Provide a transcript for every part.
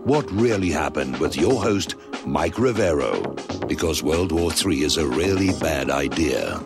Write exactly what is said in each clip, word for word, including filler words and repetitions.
what really happened with your host, Mike Rivero, because World War Three is a really bad idea.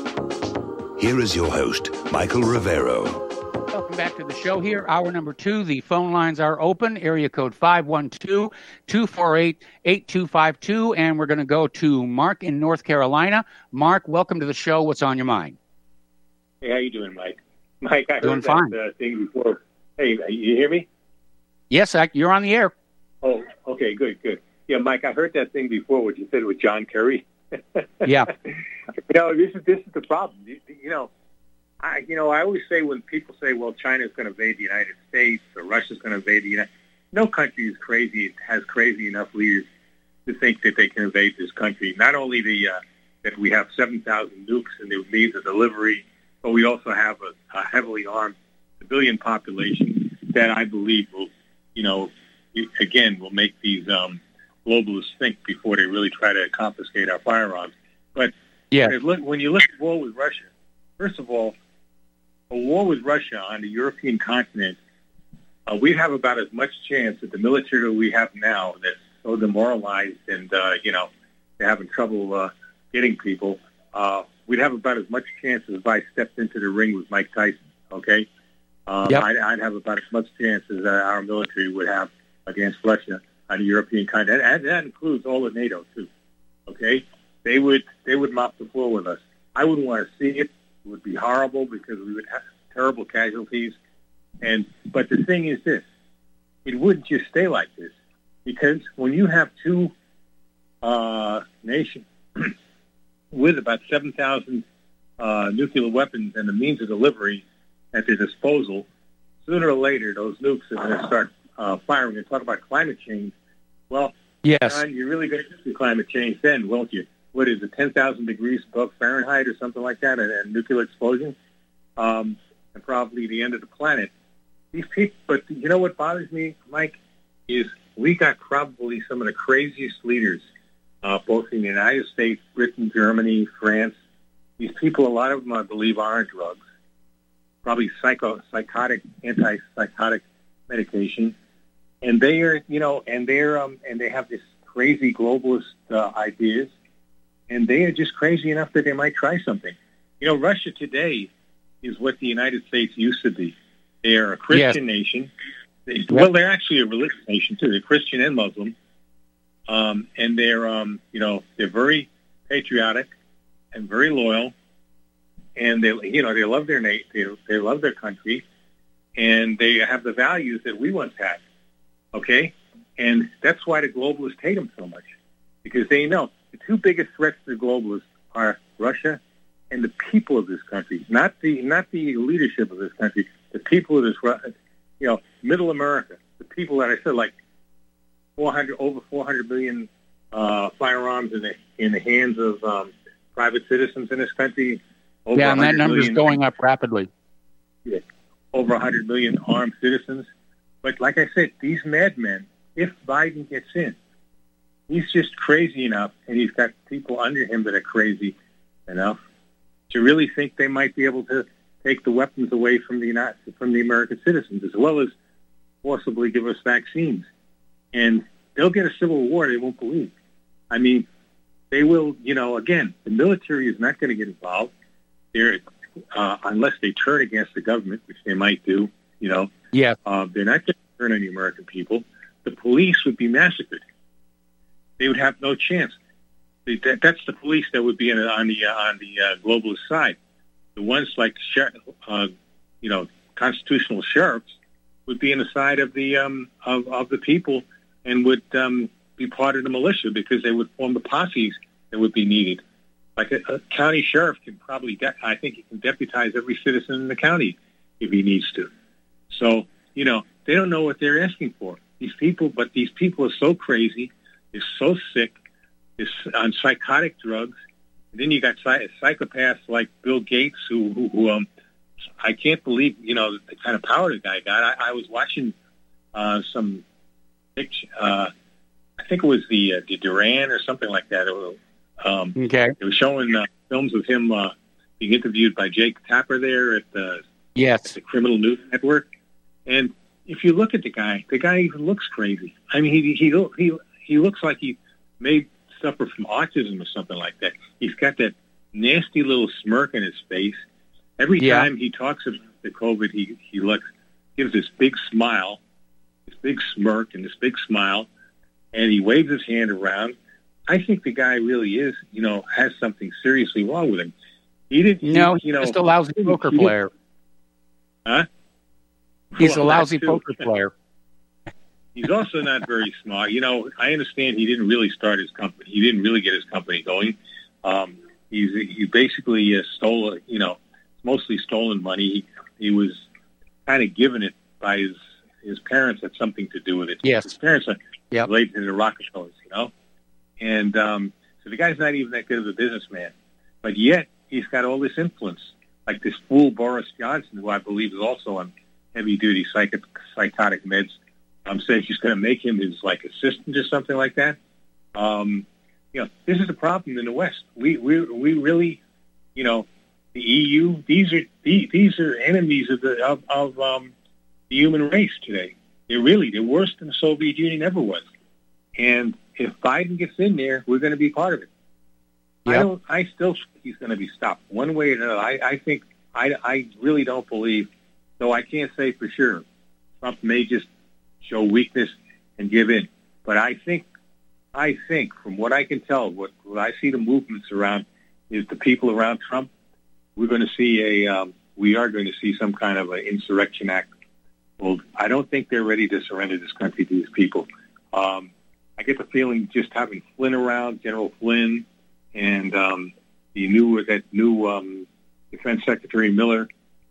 Here is your host, Michael Rivero. Welcome back to the show here. Hour number two. The phone lines are open. Area code five one two, two four eight, eight two five two. And we're going to go to Mark in North Carolina. Mark, welcome to the show. What's on your mind? Hey, how you doing, Mike? Mike, I doing heard fine. that uh, thing before. Hey, you hear me? Yes, I, you're on the air. Oh, okay, good, good. Yeah, Mike, I heard that thing before, what you said with John Kerry. Yeah. You know, this is this is the problem. You, you know, I you know I always say when people say, well, China's going to invade the United States or Russia's going to invade the United, no country is crazy has crazy enough leaders to think that they can invade this country. Not only the uh, that we have seven thousand nukes and the means of delivery, but we also have a, a heavily armed civilian population that I believe will, you know, again, will make these um, globalists think before they really try to confiscate our firearms. But yeah. when, look, when you look at war with Russia, first of all, a war with Russia on the European continent, uh, we'd have about as much chance with the military that we have now that's so demoralized and, uh, you know, they're having trouble uh, getting people. Uh, we'd have about as much chance as if I stepped into the ring with Mike Tyson, okay? Um, yep. I'd, I'd have about as much chance as uh, our military would have against Russia on the European continent, and that includes all of NATO too. Okay, they would they would mop the floor with us. I wouldn't want to see it. It would be horrible because we would have terrible casualties. And but the thing is this: it wouldn't just stay like this, because when you have two uh, nations with about seven thousand uh, nuclear weapons and the means of delivery at their disposal, sooner or later those nukes are going to start uh, firing. And talk about climate change. Well, yes, John, you're really going to see climate change then, won't you? What is it, ten thousand degrees above Fahrenheit or something like that, a, a nuclear explosion, um, and probably the end of the planet. These people, but you know what bothers me, Mike, is we got probably some of the craziest leaders, uh, both in the United States, Britain, Germany, France. These people, a lot of them, I believe, are on drugs, probably psycho, psychotic, antipsychotic medication, and they are, you know, and they're, um, and they have this crazy globalist uh, ideas, and they are just crazy enough that they might try something. You know, Russia today is what the United States used to be. They are a Christian yes. nation. They, yep. Well, they're actually a religious nation too. They're Christian and Muslim, um, and they're, um, you know, they're very patriotic and very loyal, and they, you know, they love their nation, they, they love their country, and they have the values that we once had. Okay, and that's why the globalists hate them so much, because they know the two biggest threats to the globalists are Russia and the people of this country, not the not the leadership of this country, the people of this, you know, middle America, the people that I said, like four hundred over four hundred million uh, firearms in the in the hands of um, private citizens in this country. Over yeah, and that number is going up rapidly. Yeah, over one hundred million armed citizens. But like I said, these madmen, if Biden gets in, he's just crazy enough, and he's got people under him that are crazy enough to really think they might be able to take the weapons away from the United, from the American citizens, as well as forcibly give us vaccines. And they'll get a civil war they won't believe. I mean, they will, you know, again, the military is not going to get involved. They're, uh, unless they turn against the government, which they might do, you know. Yeah. Uh, they're not going to turn on the American people. The police would be massacred. They would have no chance. They, that, that's the police that would be in, on the uh, on the uh, globalist side. The ones like uh, you know, constitutional sheriffs would be on the side of the um, of, of the people and would um, be part of the militia, because they would form the posses that would be needed. Like a, a county sheriff can probably, de- I think, he can deputize every citizen in the county if he needs to. So, you know, they don't know what they're asking for. These people, but these people are so crazy, they're so sick, they're on psychotic drugs. And then you got psych- psychopaths like Bill Gates, who, who, who um, I can't believe, you know, the kind of power the guy got. I, I was watching uh, some picture, uh, I think it was the, uh, the Duran or something like that. It was, um, okay. It was showing uh, films of him uh, being interviewed by Jake Tapper there at the, yes. at the Criminal News Network. And if you look at the guy, the guy even looks crazy. I mean, he he he he looks like he may suffer from autism or something like that. He's got that nasty little smirk on his face. Every yeah. time he talks about the COVID, he he looks gives this big smile, this big smirk, and this big smile, and he waves his hand around. I think the guy really is, you know, has something seriously wrong with him. He didn't. No, he, you he's know, just a lousy poker player. Huh? He's well, a lousy too. poker player. He's also not very smart. You know, I understand he didn't really start his company. He didn't really get his company going. Um, he's he basically uh, stole, you know, mostly stolen money. He, he was kind of given it by his his parents had something to do with it. Yes. His parents are yep. related to the Rockefellers, you know? And um, so the guy's not even that good of a businessman. But yet he's got all this influence. Like this fool Boris Johnson, who I believe is also on heavy-duty psych- psychotic meds, um, says she's going to make him his, like, assistant or something like that. Um, you know, this is a problem in the West. We we we really, you know, the E U. These are these are enemies of the of, of um, the human race today. They're really they're worse than the Soviet Union ever was. And if Biden gets in there, we're going to be part of it. Yep. I don't. I still think he's going to be stopped one way or another. I, I think. I, I really don't believe, though I can't say for sure. Trump may just show weakness and give in, but I think. I think, from what I can tell, what, what I see the movements around is the people around Trump. We're going to see a, um, we are going to see some kind of an insurrection act. Well, I don't think they're ready to surrender this country to these people. Um, I get the feeling just having Flynn around, General Flynn, and um, the new that new um, Defense Secretary Miller,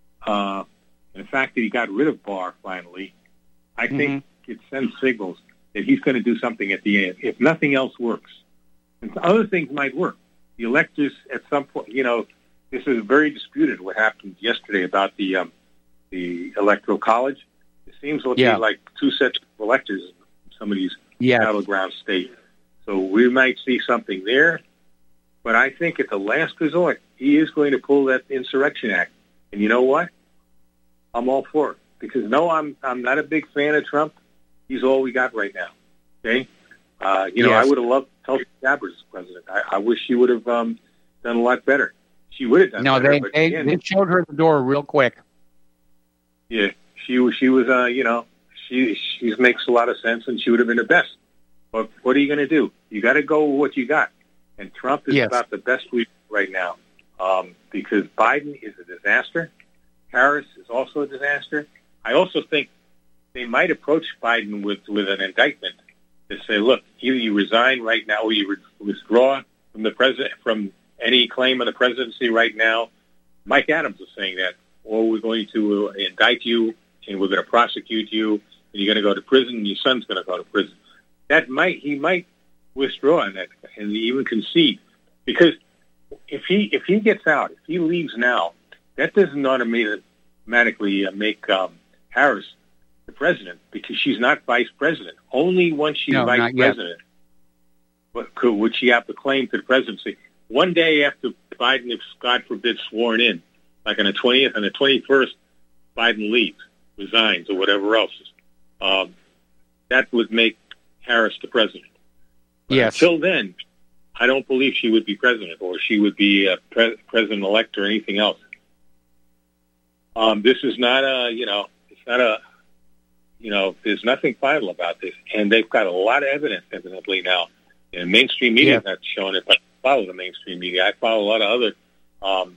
uh, and the fact that he got rid of Barr finally, I mm-hmm. think it sends signals that he's going to do something at the end, if nothing else works. And other things might work. The electors, at some point, you know, this is very disputed, what happened yesterday about the um, the Electoral College. It seems to yeah. be like two sets of electors in some of these yes. battleground states. So we might see something there. But I think at the last resort, he is going to pull that Insurrection Act. And you know what? I'm all for it. Because, no, I'm I'm not a big fan of Trump. He's all we got right now, okay? Uh, you know, yes. I would have loved Tulsi Gabbard as president. I, I wish she would have um, done a lot better. She would have done no, better. they, but they, again, they showed her the door real quick. Yeah, she was, she was uh, you know, she she makes a lot of sense, and she would have been the best. But what are you going to do? You got to go with what you got. And Trump is yes. about the best we right now um, because Biden is a disaster. Harris is also a disaster. I also think they might approach Biden with, with an indictment to say, look, either you resign right now or you re- withdraw from the president from any claim on the presidency right now. Mike Adams is saying that, or we're going to uh, indict you and we're going to prosecute you and you're going to go to prison and your son's going to go to prison. That might he might withdraw on that and even concede, because if he if he gets out, if he leaves now, that doesn't automatically uh, make um, Harris the president, because she's not vice president. Only once she's no, vice president what, could, would she have the claim to the presidency. One day after Biden, if God forbid, sworn in, like on the twentieth and the twenty-first, Biden leaves, resigns, or whatever else, um, that would make Harris the president. But yes. Until then, I don't believe she would be president, or she would be a pre- president-elect or anything else. Um, this is not a, you know, it's not a, you know, there's nothing final about this. And they've got a lot of evidence, evidently, now. And mainstream media is yeah. not showing it, but I follow the mainstream media. I follow a lot of other um,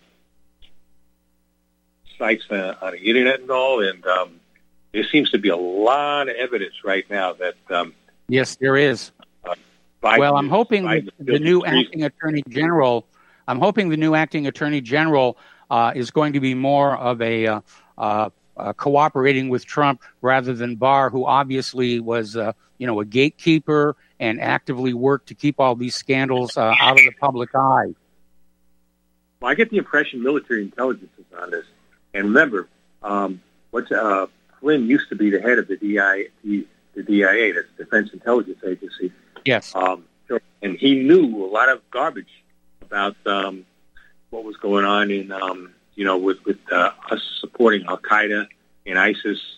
sites uh, on the Internet and all, and um, there seems to be a lot of evidence right now that... Um, yes, there is. Uh, Biden well, I'm hoping Biden that the new acting attorney general, I'm hoping the new acting attorney general uh, is going to be more of a... Uh, uh, Uh, cooperating with Trump rather than Barr, who obviously was, uh, you know, a gatekeeper and actively worked to keep all these scandals uh, out of the public eye. Well, I get the impression military intelligence is on this. And remember, um, what's uh, Flynn used to be the head of the D I A, the D I A, that's the Defense Intelligence Agency. Yes. Um, and he knew a lot of garbage about um, what was going on in. Um, you know, with, with uh, us supporting Al-Qaeda and ISIS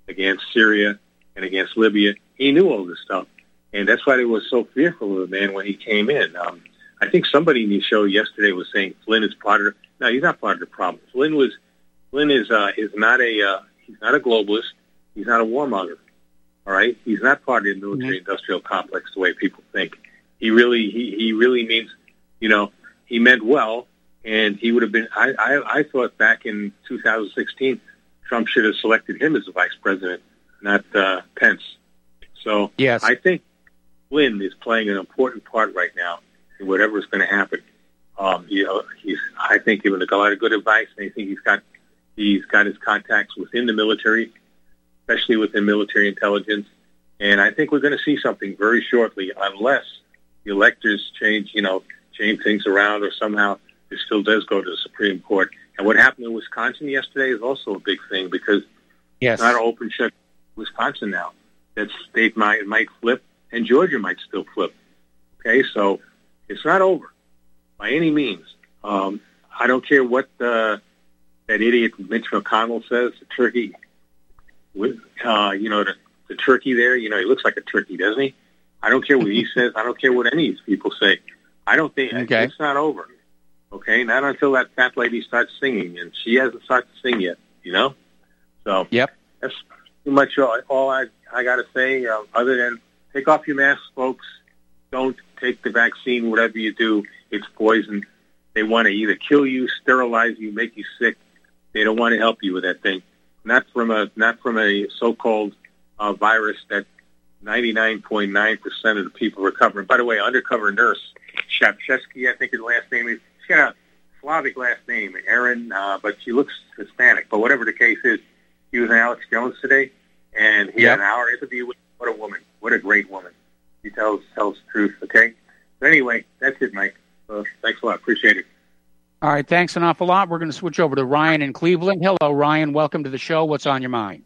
against Syria and against Libya. He knew all this stuff. And that's why they were so fearful of the man when he came in. Um, I think somebody in the show yesterday was saying Flynn is part of the, no, he's not part of the problem. Flynn was, Flynn is, uh, is not a, uh, he's not a globalist. He's not a warmonger. All right. He's not part of the military industrial complex the way people think. He really, he, he really means, you know, he meant well, and he would have been, I, I, I thought back in two thousand sixteen, Trump should have selected him as the vice president, not uh, Pence. So yes. I think Flynn is playing an important part right now in whatever is going to happen. Um, you know, he's, I think, giving a lot of good advice, and I think he's got, he's got his contacts within the military, especially within military intelligence. And I think we're going to see something very shortly, unless the electors change, you know, change things around, or somehow it still does go to the Supreme Court. And what happened in Wisconsin yesterday is also a big thing, because yes. it's not an open shut Wisconsin now. That state might might flip, and Georgia might still flip. Okay, so it's not over by any means. Um, I don't care what uh, that idiot Mitch McConnell says. The turkey, uh, you know, the, the turkey there. You know, he looks like a turkey, doesn't he? I don't care what he says. I don't care what any of these people say. I don't think okay. it's not over. Okay, not until that fat lady starts singing, and she hasn't started to sing yet. You know, so yep, that's pretty much all, all I I got to say. Uh, other than take off your masks, folks. Don't take the vaccine. Whatever you do, it's poison. They want to either kill you, sterilize you, make you sick. They don't want to help you with that thing. Not from a not from a so-called uh, virus that ninety-nine point nine percent of the people recover. By the way, undercover nurse Shapchesky, I think his last name is. She got a Slavic last name, Aaron, uh, but she looks Hispanic. But whatever the case is, he was in Alex Jones today, and he yep. had an hour interview with. What a woman! What a great woman! She tells tells the truth. Okay. So anyway, that's it, Mike. Uh, thanks a lot. Appreciate it. All right. Thanks an awful lot. We're going to switch over to Ryan in Cleveland. Hello, Ryan. Welcome to the show. What's on your mind?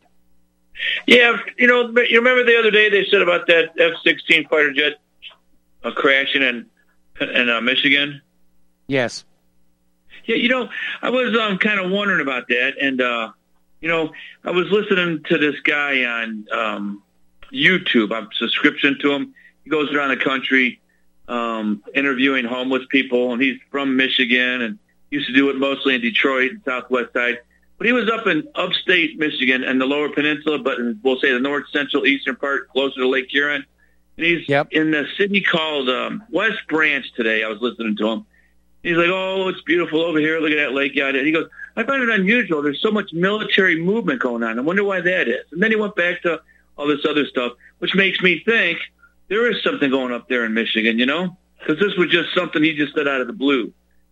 Yeah, you know, you remember the other day they said about that F sixteen fighter jet uh, crashing in in uh, Michigan. Yes. Yeah, you know, I was um, kind of wondering about that, and uh, you know, I was listening to this guy on um, YouTube. I'm subscription to him. He goes around the country um, interviewing homeless people, and he's from Michigan and used to do it mostly in Detroit and Southwest side. But he was up in upstate Michigan and the Lower Peninsula, but in, we'll say the north, central, eastern part, closer to Lake Huron. And he's yep. in a city called um, West Branch today. I was listening to him. He's like, oh, it's beautiful over here. Look at that lake. Yeah. And he goes, I find it unusual. There's so much military movement going on. I wonder why that is. And then he went back to all this other stuff, which makes me think there is something going up there in Michigan, you know, because this was just something he just said out of the blue.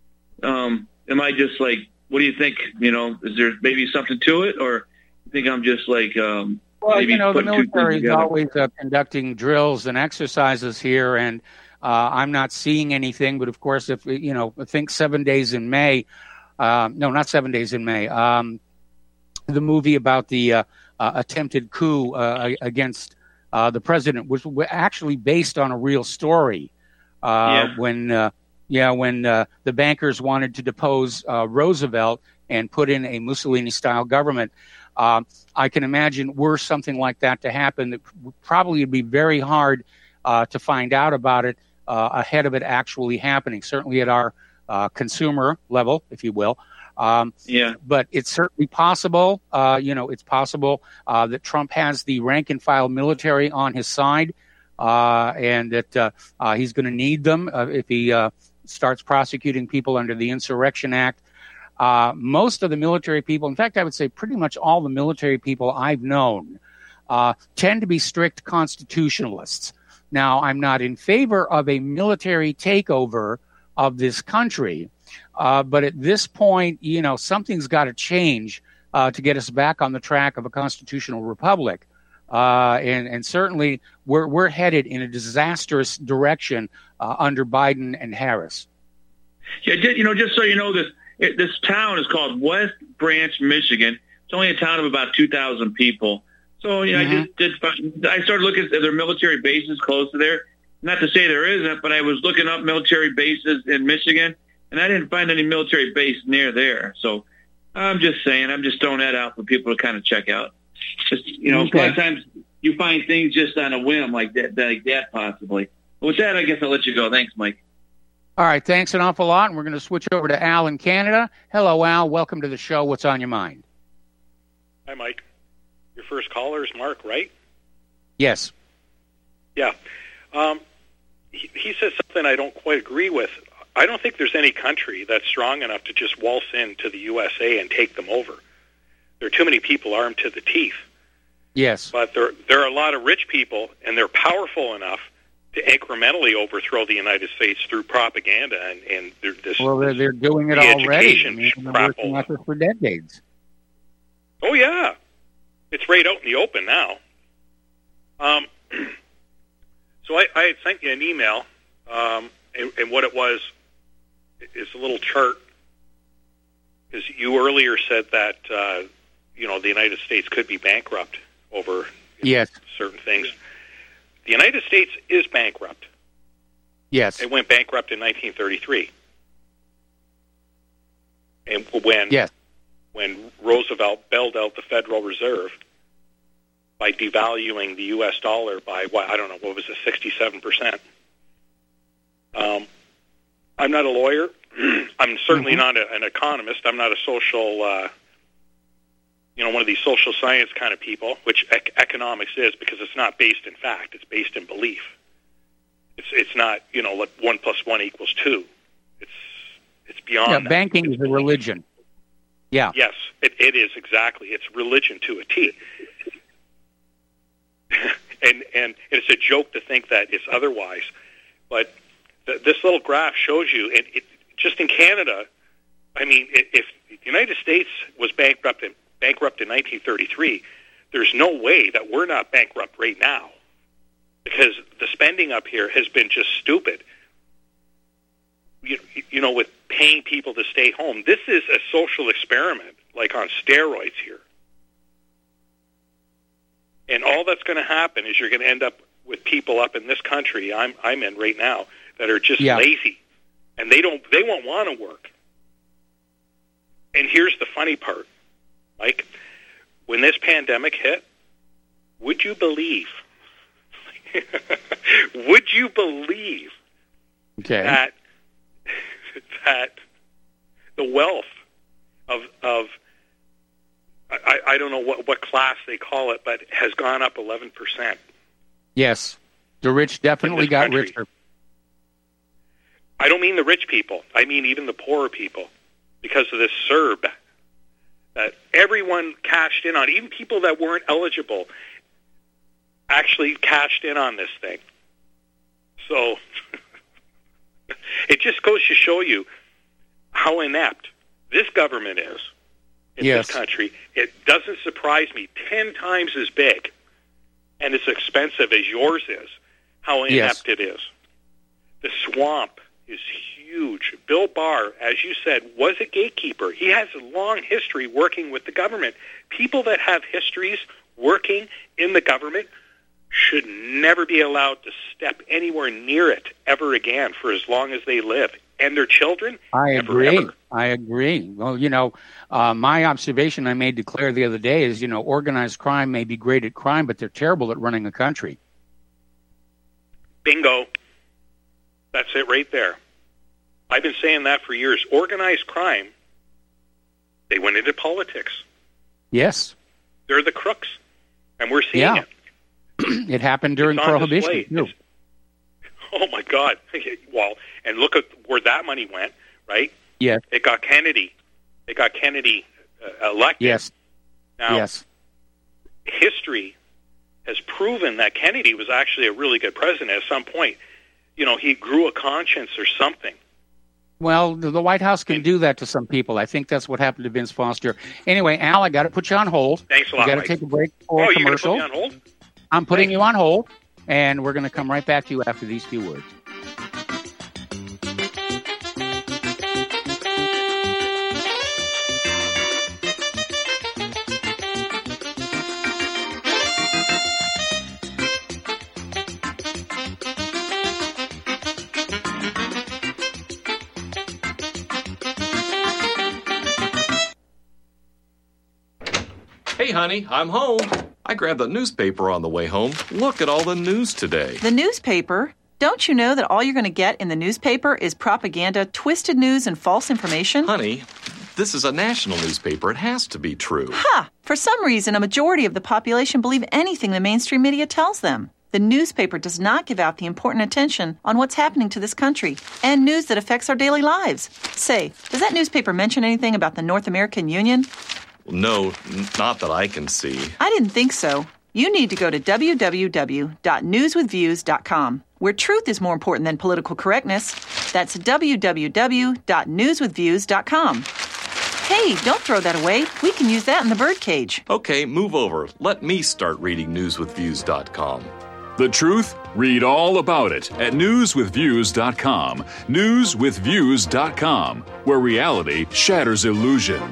Um, am I just like, what do you think? You know, is there maybe something to it, or you think I'm just like, um, well, maybe you know, the putting two things military is together? always uh, conducting drills and exercises here, and uh, I'm not seeing anything. But of course, if you know, I think seven days in May, uh, no, not seven days in May. Um, the movie about the uh, uh, attempted coup uh, against uh, the president was actually based on a real story. Uh, Yeah. When uh, Yeah, when uh, the bankers wanted to depose uh, Roosevelt and put in a Mussolini-style government, um, I can imagine were something like that to happen, that probably would be very hard uh, to find out about it uh, ahead of it actually happening, certainly at our uh, consumer level, if you will. Um, Yeah. But it's certainly possible, uh, you know, it's possible uh, that Trump has the rank-and-file military on his side, uh, and that uh, uh, he's going to need them uh, if he uh, starts prosecuting people under the Insurrection Act. Uh, most of the military people, in fact, I would say pretty much all the military people I've known, uh, tend to be strict constitutionalists. Now, I'm not in favor of a military takeover of this country, uh, but at this point, you know, something's got to change uh, to get us back on the track of a constitutional republic. Uh, and, and certainly we're, we're headed in a disastrous direction uh, under Biden and Harris. Yeah, you know, just so you know, this it, this town is called West Branch, Michigan. It's only a town of about two thousand people. So, you know, mm-hmm. I just did. Find, I started looking at their military bases close to there. Not to say there isn't, but I was looking up military bases in Michigan, and I didn't find any military base near there. So I'm just saying, I'm just throwing that out for people to kind of check out. Just, you know, Okay. a lot of times you find things just on a whim like that, like that possibly. But with that, I guess I'll let you go. Thanks, Mike. All right, thanks an awful lot, and we're going to switch over to Al in Canada. Hello, Al. Welcome to the show. What's on your mind? Hi, Mike. Your first caller is Mark, right? Yes. Yeah. Um, he, he says something I don't quite agree with. I don't think there's any country that's strong enough to just waltz into the U S A and take them over. There are too many people armed to the teeth. Yes. But there, there are a lot of rich people, and they're powerful enough to incrementally overthrow the United States through propaganda and, and they're this. Well, they're, they're doing it the already. I education mean, they've been crap working all at this for decades. Oh, yeah. It's right out in the open now. Um, so I, I had sent you an email, um, and, and what it was is a little chart. Because you earlier said that, uh, you know, the United States could be bankrupt over you know, Yes. certain things. The United States is bankrupt. Yes. It went bankrupt in nineteen thirty-three. And when Yes. when Roosevelt bailed out the Federal Reserve by devaluing the U S dollar by, what, I don't know, what was it, sixty-seven percent. Um, I'm not a lawyer. I'm certainly Mm-hmm. not a, an economist. I'm not a social, uh, you know, one of these social science kind of people, which ec- economics is, because it's not based in fact. It's based in belief. It's it's not, you know, like one plus one equals two. It's it's beyond Yeah, that. banking It's is a religion. Yeah. Yes, it, it is exactly. It's religion to a T. and and it's a joke to think that it's otherwise. But th- this little graph shows you, and it, just in Canada, I mean, if, if the United States was bankrupt in, bankrupt in nineteen thirty-three, there's no way that we're not bankrupt right now, because the spending up here has been just stupid. You, you know, with paying people to stay home. This is a social experiment, like on steroids here. And all that's going to happen is you're going to end up with people up in this country I'm I'm in right now that are just Yeah. lazy, and they don't they won't want to work. And here's the funny part, Mike. When this pandemic hit, would you believe? would you believe Okay. that that the wealth of of I, I don't know what, what class they call it, but has gone up eleven percent. Yes. The rich definitely this got country. richer. I don't mean the rich people. I mean even the poorer people, because of this C E R B that everyone cashed in on. Even people that weren't eligible actually cashed in on this thing. So it just goes to show you how inept this government is in Yes. this country. It doesn't surprise me. Ten times as big and as expensive as yours is, how inept Yes. it is. The swamp is huge. Bill Barr, as you said, was a gatekeeper. He has a long history working with the government. People that have histories working in the government should never be allowed to step anywhere near it ever again for as long as they live. And their children, I never, agree. ever. I agree. Well, you know, uh, my observation I made to Claire the other day is, you know, organized crime may be great at crime, but they're terrible at running a country. Bingo. That's it right there. I've been saying that for years. Organized crime, they went into politics. Yes. They're the crooks. And we're seeing Yeah. it. It happened during It's on Prohibition, display. too. It's- Oh, my God. Well, and look at where that money went, right? Yes. It got Kennedy. It got Kennedy uh, elected. Yes. Now, Yes. history has proven that Kennedy was actually a really good president. At some point, you know, he grew a conscience or something. Well, the the White House can do that to some people. I think that's what happened to Vince Foster. Anyway, Al, I got to put you on hold. Thanks a lot, We got to Mike. take a break for Oh, a you're going to commercial. put me on hold? I'm putting Thanks. you on hold, and we're going to come right back to you after these few words. Hey, honey, I'm home. I grabbed the newspaper on the way home. Look at all the news today. The newspaper? Don't you know that all you're going to get in the newspaper is propaganda, twisted news, and false information? Honey, this is a national newspaper. It has to be true. Ha! For some reason, a majority of the population believe anything the mainstream media tells them. The newspaper does not give out the important attention on what's happening to this country and news that affects our daily lives. Say, does that newspaper mention anything about the North American Union? No, n- not that I can see. I didn't think so. You need to go to w w w dot news with views dot com, where truth is more important than political correctness. That's w w w dot news with views dot com. Hey, don't throw that away. We can use that in the birdcage. Okay, move over. Let me start reading news with views dot com. The truth? Read all about it at news with views dot com. news with views dot com, where reality shatters illusion.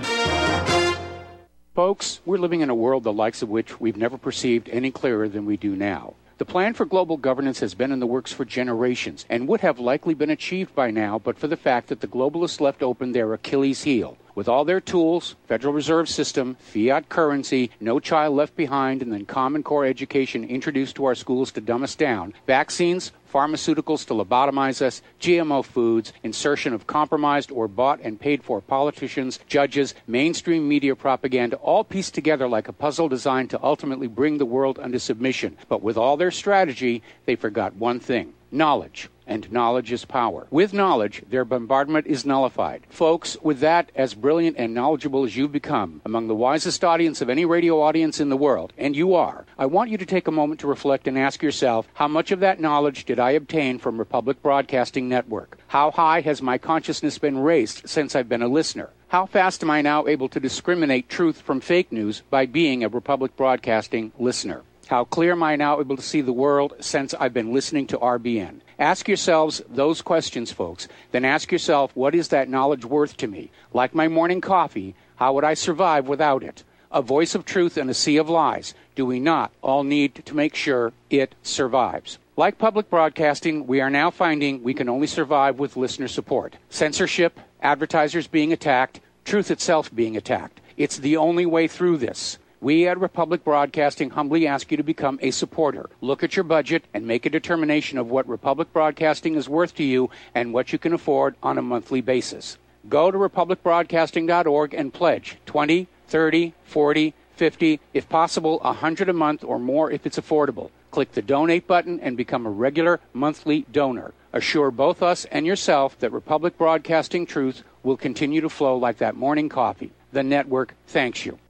Folks, we're living in a world the likes of which we've never perceived any clearer than we do now. The plan for global governance has been in the works for generations and would have likely been achieved by now but for the fact that the globalists left open their Achilles heel. With all their tools, Federal Reserve System, fiat currency, no child left behind, and then Common Core education introduced to our schools to dumb us down, vaccines, pharmaceuticals to lobotomize us, G M O foods, insertion of compromised or bought and paid for politicians, judges, mainstream media propaganda, all pieced together like a puzzle designed to ultimately bring the world under submission. But with all their strategy, they forgot one thing: knowledge. And knowledge is power. With knowledge, their bombardment is nullified. Folks, with that, as brilliant and knowledgeable as you've become, among the wisest audience of any radio audience in the world, and you are, I want you to take a moment to reflect and ask yourself, how much of that knowledge did I obtain from Republic Broadcasting Network? How high has my consciousness been raised since I've been a listener? How fast am I now able to discriminate truth from fake news by being a Republic Broadcasting listener? How clear am I now able to see the world since I've been listening to R B N? Ask yourselves those questions, folks. Then ask yourself, what is that knowledge worth to me? Like my morning coffee, how would I survive without it? A voice of truth in a sea of lies. Do we not all need to make sure it survives? Like public broadcasting, we are now finding we can only survive with listener support. Censorship, advertisers being attacked, truth itself being attacked. It's the only way through this. We at Republic Broadcasting humbly ask you to become a supporter. Look at your budget and make a determination of what Republic Broadcasting is worth to you and what you can afford on a monthly basis. Go to republic broadcasting dot org and pledge twenty, thirty, forty, fifty, if possible, one hundred a month or more if it's affordable. Click the donate button and become a regular monthly donor. Assure both us and yourself that Republic Broadcasting truth will continue to flow like that morning coffee. The network thanks you.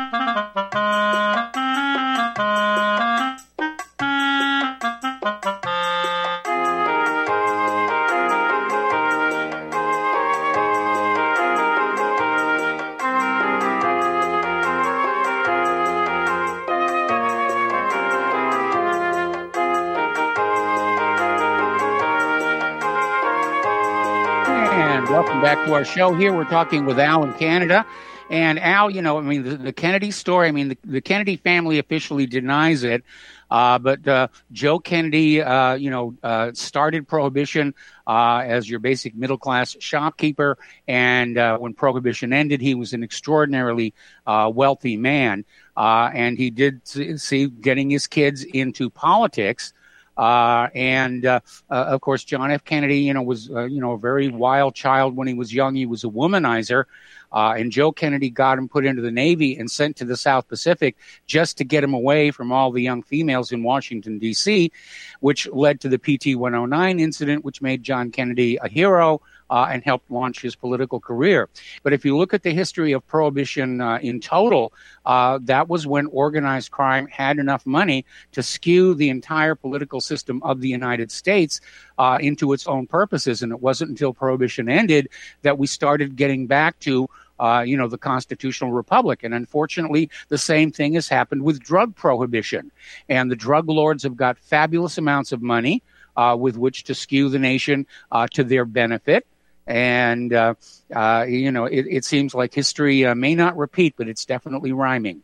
And welcome back to our show here. We're talking with Al in Canada. And Al, you know, I mean, the, the Kennedy story, I mean, the, the Kennedy family officially denies it. Uh, but uh, Joe Kennedy, uh, you know, uh, started Prohibition uh, as your basic middle-class shopkeeper. And uh, when Prohibition ended, he was an extraordinarily uh, wealthy man. Uh, and he did see getting his kids into politics. Uh, and, uh, uh, of course, John F. Kennedy, you know, was, uh, you know, a very wild child when he was young. He was a womanizer. Uh, and Joe Kennedy got him put into the Navy and sent to the South Pacific just to get him away from all the young females in Washington, D C, which led to the P T one oh nine incident, which made John Kennedy a hero uh, and helped launch his political career. But if you look at the history of Prohibition uh, in total, uh, that was when organized crime had enough money to skew the entire political system of the United States uh, into its own purposes. And it wasn't until Prohibition ended that we started getting back to Uh, you know, the constitutional republic. And unfortunately, the same thing has happened with drug prohibition. And the drug lords have got fabulous amounts of money uh, with which to skew the nation uh, to their benefit. And, uh, uh, you know, it, it seems like history uh, may not repeat, but it's definitely rhyming.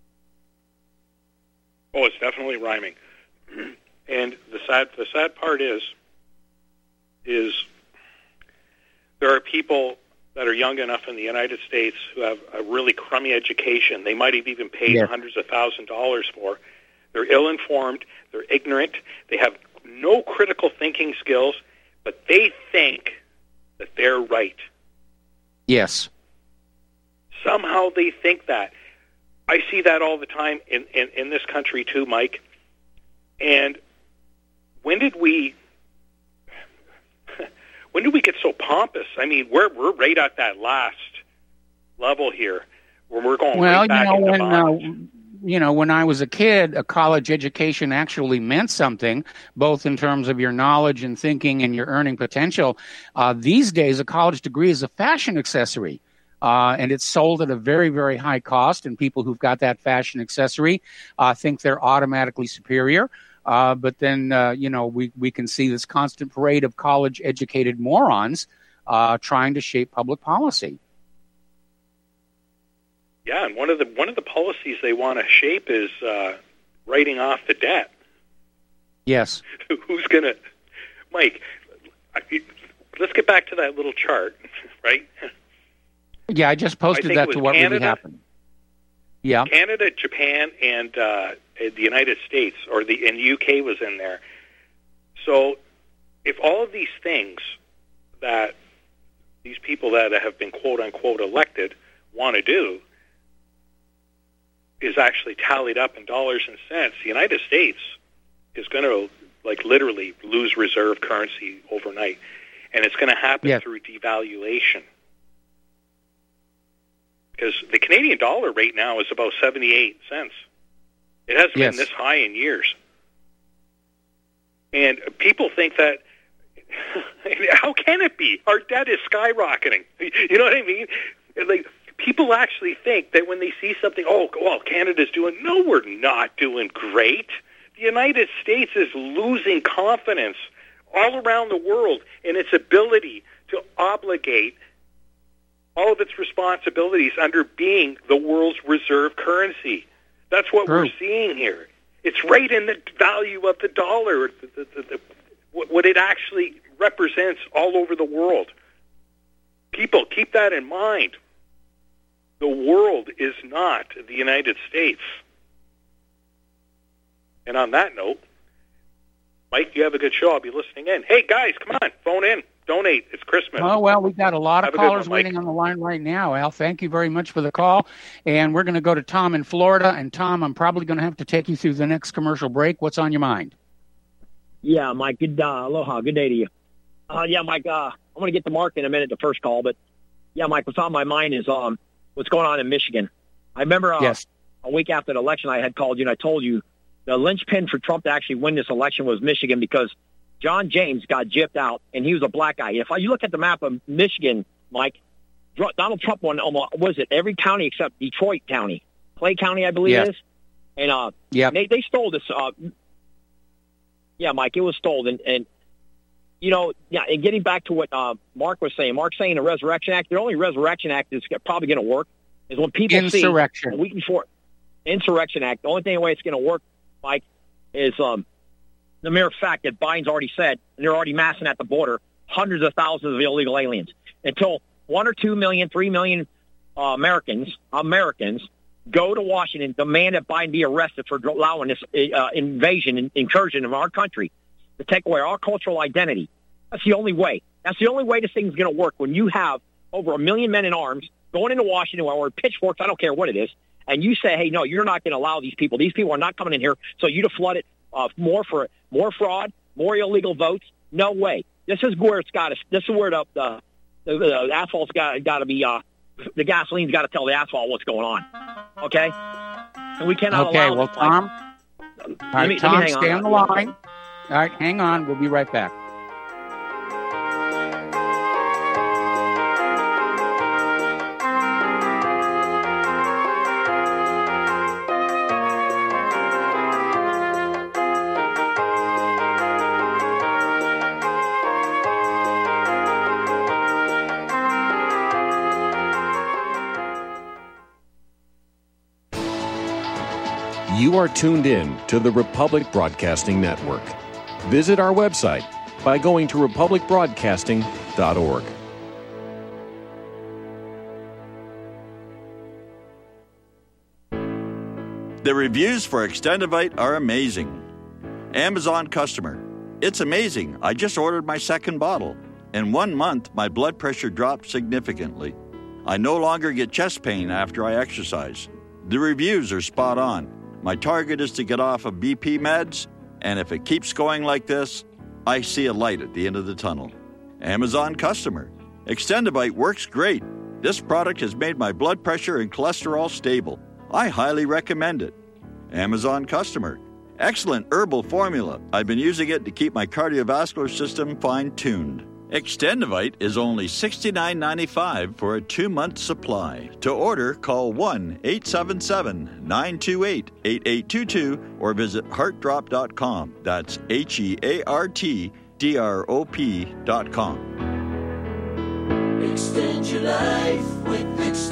Oh, it's definitely rhyming. And the sad, the sad part is, is there are people that are young enough in the United States who have a really crummy education. They might have even paid Yeah. hundreds of thousand dollars for. They're ill-informed. They're ignorant. They have no critical thinking skills, but they think that they're right. Yes. Somehow they think that. I see that all the time in, in, in this country too, Mike. And when did we when did we get so pompous? I mean, we're we're right at that last level here where we're going well, right back you know, into when, bondage. uh, you know, when I was a kid, a college education actually meant something, both in terms of your knowledge and thinking and your earning potential. Uh, these days, a college degree is a fashion accessory. Uh, and it's sold at a very, very high cost, and people who've got that fashion accessory uh, think they're automatically superior. Uh, but then, uh, you know, we, we can see this constant parade of college-educated morons uh, trying to shape public policy. Yeah, and one of the one of the policies they want to shape is uh, writing off the debt. Yes. Who's going to... Mike, let's get back to that little chart, right? Yeah, I just posted I that to what Canada, really happened. Yeah. Canada, Japan, and uh, the United States, or the and the U K was in there. So, if all of these things that these people that have been quote unquote elected want to do is actually tallied up in dollars and cents, the United States is going to like literally lose reserve currency overnight, and it's going to happen yes. through devaluation. Because the Canadian dollar right now is about seventy-eight cents. It hasn't yes. been this high in years. And people think that, how can it be? Our debt is skyrocketing. You know what I mean? Like, people actually think that when they see something, oh, well, Canada's doing, no, we're not doing great. The United States is losing confidence all around the world in its ability to obligate all of its responsibilities under being the world's reserve currency. That's what True. we're seeing here. It's right in the value of the dollar, the, the, the, the, what it actually represents all over the world. People, keep that in mind. The world is not the United States. And on that note, Mike, you have a good show. I'll be listening in. Hey, guys, come on, phone in. Donate. It's Christmas. Oh, well, we've got a lot of Have a good callers one, Mike. waiting on the line right now, Al. Thank you very much for the call. And we're going to go to Tom in Florida. And, Tom, I'm probably going to have to take you through the next commercial break. What's on your mind? Yeah, Mike. Good, uh, aloha. Good day to you. Uh, yeah, Mike, uh, I'm going to get to Mark in a minute, the first call. But, yeah, Mike, what's on my mind is um, what's going on in Michigan. I remember uh, yes. a week after the election I had called you, and I told you the linchpin for Trump to actually win this election was Michigan because John James got gypped out, and he was a black guy. If you look at the map of Michigan, Mike, Donald Trump won almost, was it every county except Detroit County, Clay County, I believe yes. it is. And uh, yep. they, they stole this. Uh, yeah, Mike, it was stolen. And, and, you know, yeah, and getting back to what uh, Mark was saying, Mark's saying the Resurrection Act, the only Resurrection Act that's probably going to work is when people Insurrection. see a week before Insurrection Act. The only thing the way it's going to work, Mike, is um, the mere fact that Biden's already said, and they're already massing at the border, hundreds of thousands of illegal aliens. Until one or two million, three million uh, Americans, Americans go to Washington, demand that Biden be arrested for allowing this uh, invasion and incursion of our country to take away our cultural identity. That's the only way. That's the only way this thing's going to work when you have over a million men in arms going into Washington or pitchforks, I don't care what it is, and you say, hey, no, you're not going to allow these people. These people are not coming in here, so you to flood it uh, more for more fraud, more illegal votes. No way. This is where it's got to. This is where the the, the, the asphalt's got got to be. Uh, the gasoline's got to tell the asphalt what's going on. Okay, and we cannot okay, allow. well, this, Tom. Like, all right, me, Tom, stay on the line. All right, hang on. We'll be right back. You are tuned in to the Republic Broadcasting Network. Visit our website by going to republic broadcasting dot org. The reviews for Extendivite are amazing. Amazon customer. It's amazing. I just ordered my second bottle. In one month, my blood pressure dropped significantly. I no longer get chest pain after I exercise. The reviews are spot on. My target is to get off of B P meds, and if it keeps going like this, I see a light at the end of the tunnel. Amazon customer. Extendivite works great. This product has made my blood pressure and cholesterol stable. I highly recommend it. Amazon customer. Excellent herbal formula. I've been using it to keep my cardiovascular system fine-tuned. Extendivite is only sixty-nine ninety-five for a two-month supply. To order, call one eight seven seven, nine two eight, eight eight two two or visit heart drop dot com. That's H E A R T D R O P dot com. Extend your life with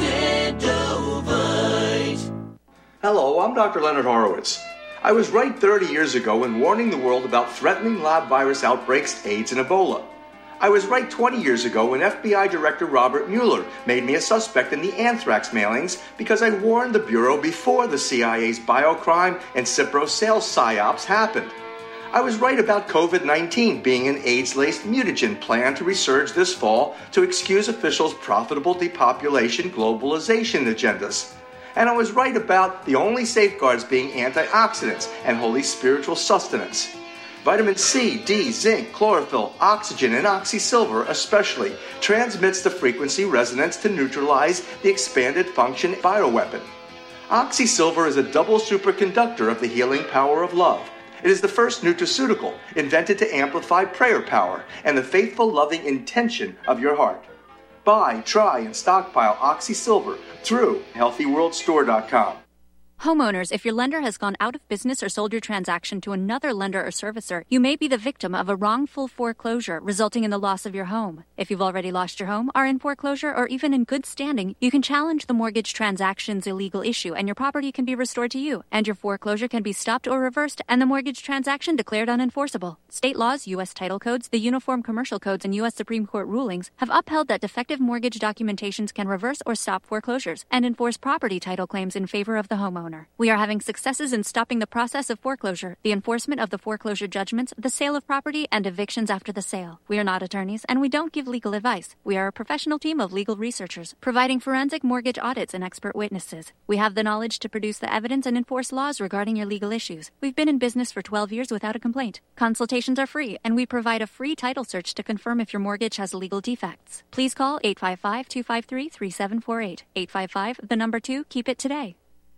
Extendovite. Hello, I'm Doctor Leonard Horowitz. I was right thirty years ago in warning the world about threatening lab virus outbreaks, AIDS, and Ebola. I was right twenty years ago when F B I Director Robert Mueller made me a suspect in the anthrax mailings because I warned the Bureau before the C I A's biocrime and Cipro sales psyops happened. I was right about COVID nineteen being an AIDS-laced mutagen planned to resurge this fall to excuse officials' profitable depopulation globalization agendas. And I was right about the only safeguards being antioxidants and holy spiritual sustenance. Vitamin C, D, zinc, chlorophyll, oxygen, and oxysilver especially transmits the frequency resonance to neutralize the expanded function bioweapon. Oxysilver is a double superconductor of the healing power of love. It is the first nutraceutical invented to amplify prayer power and the faithful, loving intention of your heart. Buy, try, and stockpile Oxysilver through healthy world store dot com. Homeowners, if your lender has gone out of business or sold your transaction to another lender or servicer, you may be the victim of a wrongful foreclosure resulting in the loss of your home. If you've already lost your home, are in foreclosure, or even in good standing, you can challenge the mortgage transaction's illegal issue and your property can be restored to you, and your foreclosure can be stopped or reversed and the mortgage transaction declared unenforceable. State laws, U S title codes, the Uniform Commercial Codes, and U S Supreme Court rulings have upheld that defective mortgage documentations can reverse or stop foreclosures and enforce property title claims in favor of the homeowner. We are having successes in stopping the process of foreclosure, the enforcement of the foreclosure judgments, the sale of property, and evictions after the sale. We are not attorneys, and we don't give legal advice. We are a professional team of legal researchers, providing forensic mortgage audits and expert witnesses. We have the knowledge to produce the evidence and enforce laws regarding your legal issues. We've been in business for twelve years without a complaint. Consultations are free, and we provide a free title search to confirm if your mortgage has legal defects. Please call eight five five, two five three, three seven four eight. eight five five, the number two, keep it today.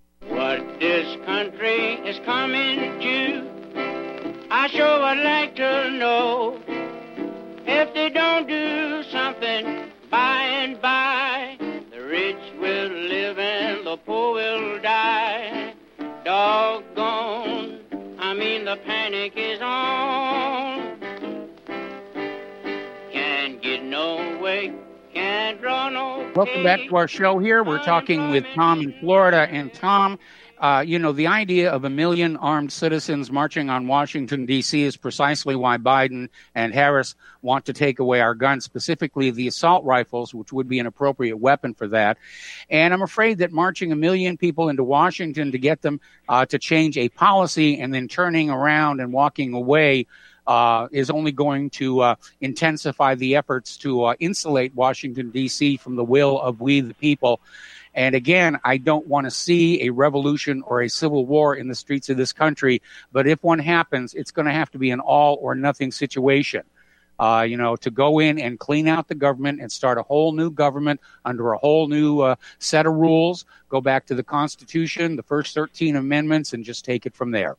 What this country is coming to, I sure would like to know. If they don't do something by and by, the rich will live and the poor will die. Doggone, I mean the panic is on. Can't get no way. Can't draw no. Welcome back to our show here. We're talking with Tom in Florida. And Tom, uh, you know, the idea of a million armed citizens marching on Washington, D C is precisely why Biden and Harris want to take away our guns, specifically the assault rifles, which would be an appropriate weapon for that. And I'm afraid that marching a million people into Washington to get them uh, to change a policy and then turning around and walking away Uh, is only going to uh, intensify the efforts to uh, insulate Washington, D C from the will of we the people. And again, I don't want to see a revolution or a civil war in the streets of this country, but if one happens, it's going to have to be an all or nothing situation. Uh, you know, to go in and clean out the government and start a whole new government under a whole new uh, set of rules, go back to the Constitution, the first thirteen amendments, and just take it from there.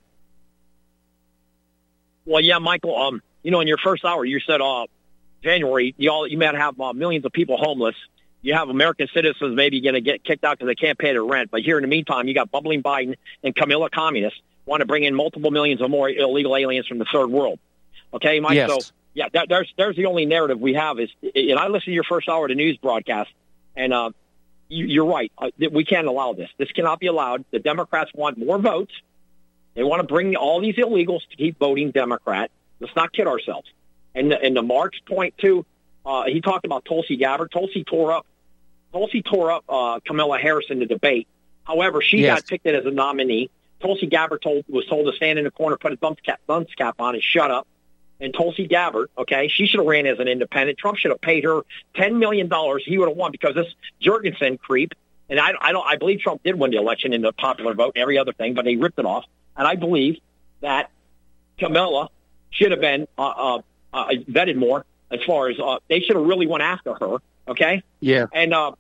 Well, yeah, Michael, um, you know, in your first hour, you said uh, January, you, all, you might have uh, millions of people homeless. You have American citizens maybe going to get kicked out because they can't pay their rent. But here in the meantime, you got bubbling Biden and Camilla communists want to bring in multiple millions or more illegal aliens from the third world. Okay, Mike? Yes. So, yeah, that, there's there's the only narrative we have. is. And I listened to your first hour of the news broadcast, and uh, you, you're right. Uh, we can't allow this. This cannot be allowed. The Democrats want more votes. They want to bring all these illegals to keep voting Democrat. Let's not kid ourselves. And the, and the Mark's point, too, uh, he talked about Tulsi Gabbard. Tulsi tore up Tulsi tore up uh, Kamala Harris in the debate. However, she yes. got picked in as a nominee. Tulsi Gabbard told, was told to stand in the corner, put a dunce cap, dunce cap on, and shut up. And Tulsi Gabbard, okay, she should have ran as an independent. Trump should have paid her ten million dollars. He would have won because this Jorgensen creep, and I, I don't, I believe Trump did win the election in the popular vote and every other thing, but they ripped it off. And I believe that Kamala should have been uh, uh, uh, vetted more as far as uh, they should have really went after her, okay? Yeah. And uh,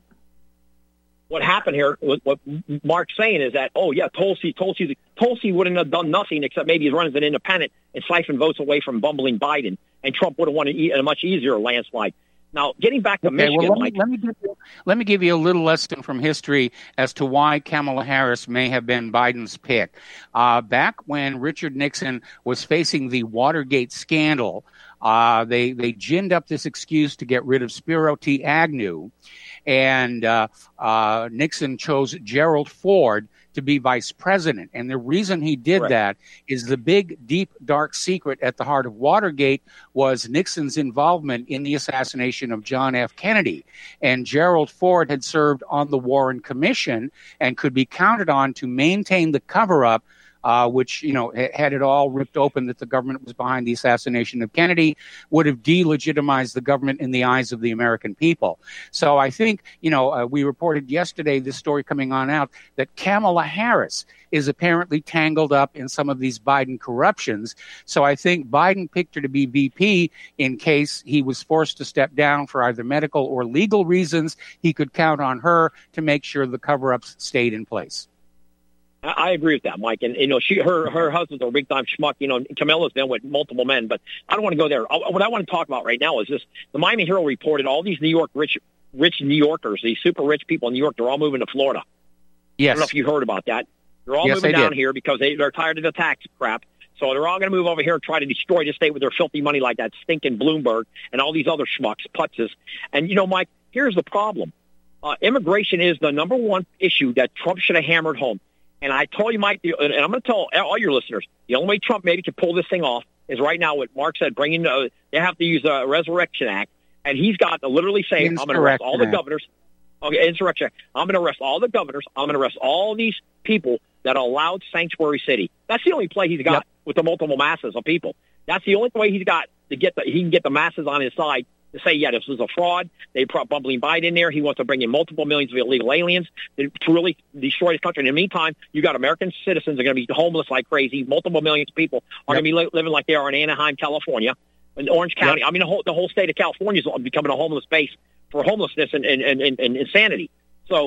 what happened here, what Mark's saying is that, oh, yeah, Tulsi, Tulsi, Tulsi wouldn't have done nothing except maybe run as an independent and siphon votes away from bumbling Biden, and Trump would have won a, a much easier landslide. Now, getting back to okay, Michigan, well, let, Mike, me, let, me give you, let me give you a little lesson from history as to why Kamala Harris may have been Biden's pick. Uh, back when Richard Nixon was facing the Watergate scandal, uh, they, they ginned up this excuse to get rid of Spiro T. Agnew, and uh, uh, Nixon chose Gerald Ford to be vice president. And the reason he did right. that is the big, deep, dark secret at the heart of Watergate was Nixon's involvement in the assassination of John F. Kennedy. And Gerald Ford had served on the Warren Commission and could be counted on to maintain the cover-up, Uh, which, you know, had it all ripped open that the government was behind the assassination of Kennedy, would have delegitimized the government in the eyes of the American people. So I think, you know, uh, we reported yesterday, this story coming on out, that Kamala Harris is apparently tangled up in some of these Biden corruptions. So I think Biden picked her to be V P in case he was forced to step down for either medical or legal reasons. He could count on her to make sure the cover-ups stayed in place. I agree with that, Mike. And, you know, she, her, her husband's a big time schmuck. You know, Camilla's been with multiple men, but I don't want to go there. What I want to talk about right now is this. The Miami Herald reported all these New York rich, rich New Yorkers, these super rich people in New York, they're all moving to Florida. Yes. I don't know if you heard about that. They're all yes, moving down did. here because they, they're tired of the tax crap. So they're all going to move over here and try to destroy the state with their filthy money like that stinking Bloomberg and all these other schmucks, putzes. And, you know, Mike, here's the problem. Uh, immigration is the number one issue that Trump should have hammered home. And I told you, Mike, and I'm going to tell all your listeners, the only way Trump maybe can pull this thing off is right now what Mark said, bringing, uh, they have to use a Resurrection Act. And he's got to literally say, I'm going to arrest all the governors. Okay, Insurrection Act. I'm going to arrest all the governors. I'm going to arrest all these people that allowed Sanctuary City. That's the only play he's got yep. with the multiple masses of people. That's the only way he's got to get the, he can get the masses on his side to say, yeah, this is a fraud. They brought bumbling Biden in there. He wants to bring in multiple millions of illegal aliens to really destroy this country. And in the meantime, you got American citizens are going to be homeless like crazy. Multiple millions of people are yep. going to be li- living like they are in Anaheim, California, in Orange County. Yep. I mean, the whole, the whole state of California is becoming a homeless base for homelessness and, and, and, and insanity. So,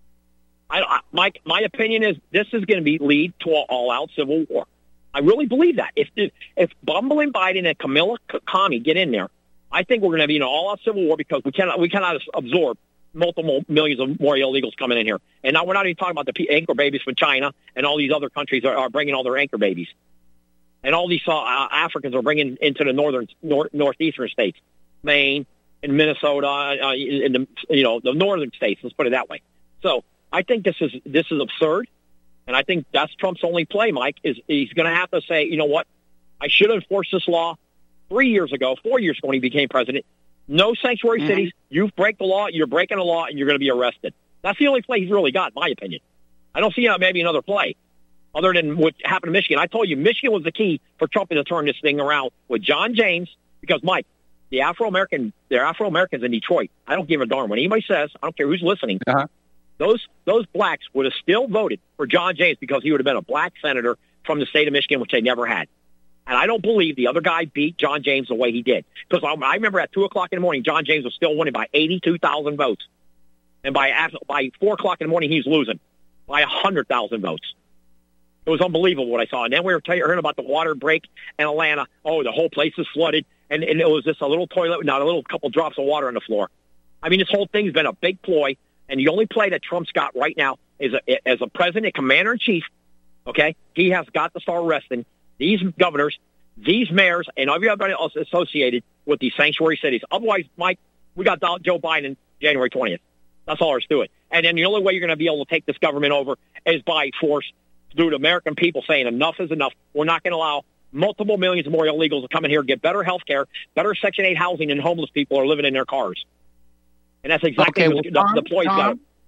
I, I, my, my opinion is this is going to be lead to an all-out civil war. I really believe that. If, if, if bumbling Biden and Camilla Kami get in there, I think we're going to be in an all-out civil war because we cannot we cannot absorb multiple millions of more illegals coming in here. And now we're not even talking about the anchor babies from China and all these other countries are, are bringing all their anchor babies. And all these uh, Africans are bringing into the northern nor- northeastern states, Maine and Minnesota, uh, in the you know the northern states. Let's put it that way. So I think this is this is absurd, and I think that's Trump's only play. Mike is he's going to have to say, you know what, I should have enforced this law three years ago, four years ago when he became president. No sanctuary mm-hmm. cities. You break the law, you're breaking the law, and you're going to be arrested. That's the only play he's really got, in my opinion. I don't see uh, maybe another play other than what happened to Michigan. I told you, Michigan was the key for Trump to turn this thing around with John James because, Mike, the Afro-American, they're Afro-Americans in Detroit. I don't give a darn what anybody says. I don't care who's listening. Uh-huh. Those those blacks would have still voted for John James because he would have been a black senator from the state of Michigan, which they never had. And I don't believe the other guy beat John James the way he did. Because I remember at two o'clock in the morning, John James was still winning by eighty-two thousand votes. And by after, by four o'clock in the morning, he was losing by one hundred thousand votes. It was unbelievable what I saw. And then we were hearing about the water break in Atlanta. Oh, the whole place is flooded. And, and it was just a little toilet, not a little couple drops of water on the floor. I mean, this whole thing's been a big ploy. And the only play that Trump's got right now is a, as a president, commander-in-chief, okay, he has got to start arresting these governors, these mayors, and everybody else associated with these sanctuary cities. Otherwise, Mike, we got Joe Biden January twentieth. That's all there's to it. And then the only way you're going to be able to take this government over is by force through the American people saying enough is enough. We're not going to allow multiple millions more illegals to come in here and get better health care, better Section eight housing, and homeless people are living in their cars. And that's exactly okay, what well, the, the ploy's got.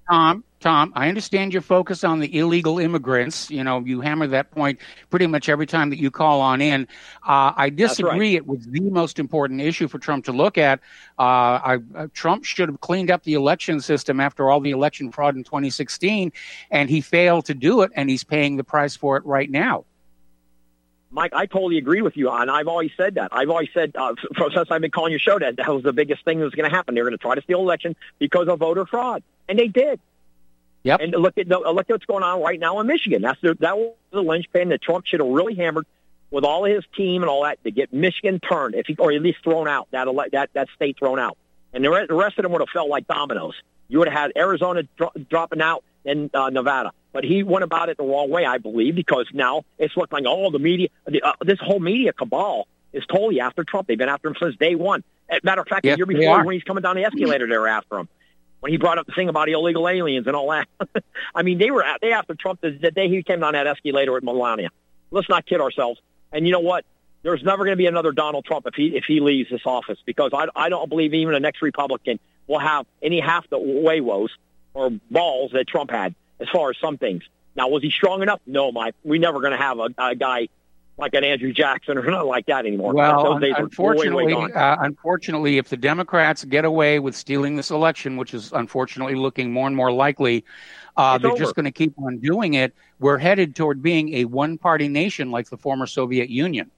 Tom, Tom, I understand your focus on the illegal immigrants. You know, you hammer that point pretty much every time that you call on in. Uh, I disagree. Right. It was the most important issue for Trump to look at. Uh, I, uh, Trump should have cleaned up the election system after all the election fraud in twenty sixteen, and he failed to do it, and he's paying the price for it right now. Mike, I totally agree with you, and I've always said that. I've always said, uh, since I've been calling your show, that that was the biggest thing that was going to happen. They were going to try to steal election because of voter fraud, and they did. Yep. And look at look at what's going on right now in Michigan. That's the, that was the linchpin that Trump should have really hammered with all of his team and all that to get Michigan turned, if he, or at least thrown out, that ele- that that state thrown out. And the rest, the rest of them would have felt like dominoes. You would have had Arizona dro- dropping out and uh, Nevada. But he went about it the wrong way, I believe, because now it's looking like all the media, the, uh, this whole media cabal is totally after Trump. They've been after him since day one. As a matter of fact, yes, the year before, when he's coming down the escalator, they were after him. When he brought up the thing about illegal aliens and all that. I mean, they were they after Trump the, the day he came down that escalator at Melania. Let's not kid ourselves. And you know what? There's never going to be another Donald Trump if he if he leaves this office, because I, I don't believe even the next Republican will have any half the way-woes or balls that Trump had as far as some things. Now, was he strong enough? No, Mike. We're never going to have a, a guy like an Andrew Jackson or nothing like that anymore. Well, un- unfortunately, way, way uh, unfortunately, if the Democrats get away with stealing this election, which is unfortunately looking more and more likely, uh, they're over. just going to keep on doing it. We're headed toward being a one-party nation like the former Soviet Union.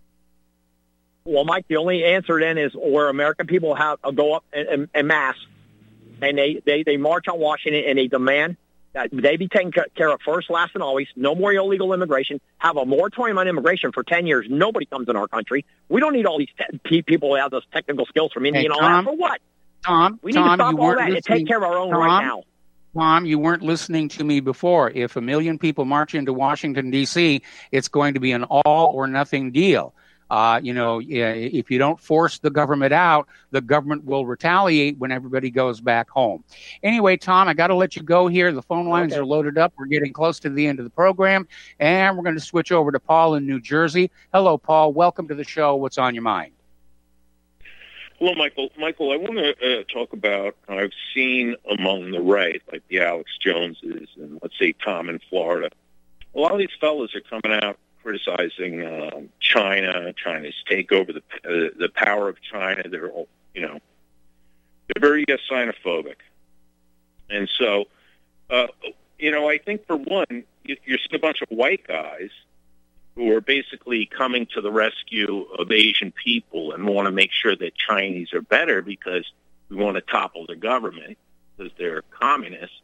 Well, Mike, the only answer then is where American people have uh, go up en, en, en masse, and they, they, they march on Washington and they demand that they be taken care of first, last, and always. No more illegal immigration. Have a moratorium on immigration for ten years. Nobody comes in our country. We don't need all these te- people who have those technical skills from India hey, and all Tom, that. For what? Tom, we need Tom, to stop you all weren't that and take care of our own Tom, right now. Tom, you weren't listening to me before. If a million people march into Washington, D C, it's going to be an all-or-nothing deal. Uh, you know, if you don't force the government out, the government will retaliate when everybody goes back home. Anyway, Tom, I got to let you go here. The phone lines okay. are loaded up. We're getting close to the end of the program, and we're going to switch over to Paul in New Jersey. Hello, Paul. Welcome to the show. What's on your mind? Hello, Michael. Michael, I want to uh, talk about, I've seen among the right, like the Alex Joneses and, let's say, Tom in Florida, a lot of these fellas are coming out criticizing um, China, China's takeover, the uh, the power of China. They're all, you know, they're very uh, xenophobic, and so, uh, you know, I think for one, you're seeing a bunch of white guys who are basically coming to the rescue of Asian people and want to make sure that Chinese are better because we want to topple the government because they're communists.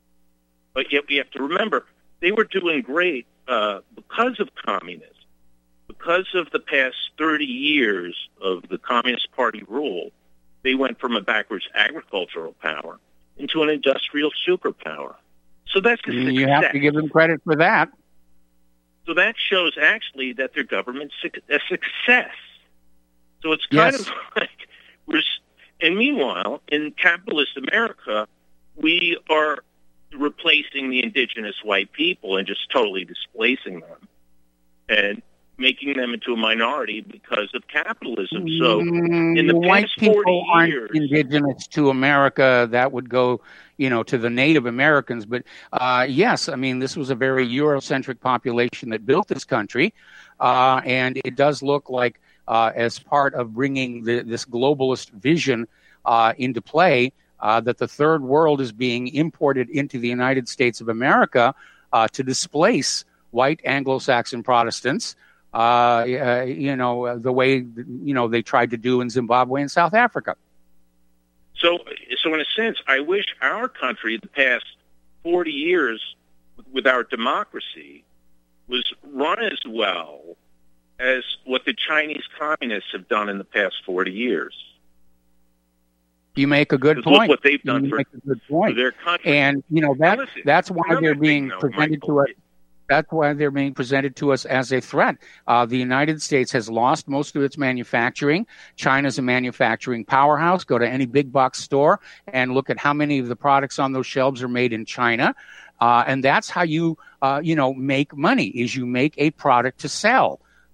But yet we have to remember they were doing great. Uh, because of communism, because of the past thirty years of the Communist Party rule, they went from a backwards agricultural power into an industrial superpower. So that's a success. You have to give them credit for that. So that shows actually that their government's a success. So it's kind yes. of like we're. And meanwhile, in capitalist America, we are replacing the indigenous white people and just totally displacing them and making them into a minority because of capitalism. So mm, in the, the past white people forty aren't years, indigenous to America. That would go, you know, to the Native Americans. But uh, yes, I mean, this was a very Eurocentric population that built this country. Uh, and it does look like uh, as part of bringing the, this globalist vision uh, into play, Uh, that the third world is being imported into the United States of America uh, to displace white Anglo-Saxon Protestants, uh, uh, you know, the way, you know, they tried to do in Zimbabwe and South Africa. So, so in a sense, I wish our country, the past forty years with our democracy, was run as well as what the Chinese communists have done in the past forty years. You make a good point. Look what they've done you for, make a good point. for their country. And, you know, that listen, that's why they're being thing, though, presented Michael, to us. That's why they're being presented to us as a threat. Uh, the United States has lost most of its manufacturing. China's a manufacturing powerhouse. Go to any big box store and look at how many of the products on those shelves are made in China. Uh, and that's how you, uh, you know, make money, is you make a product to sell.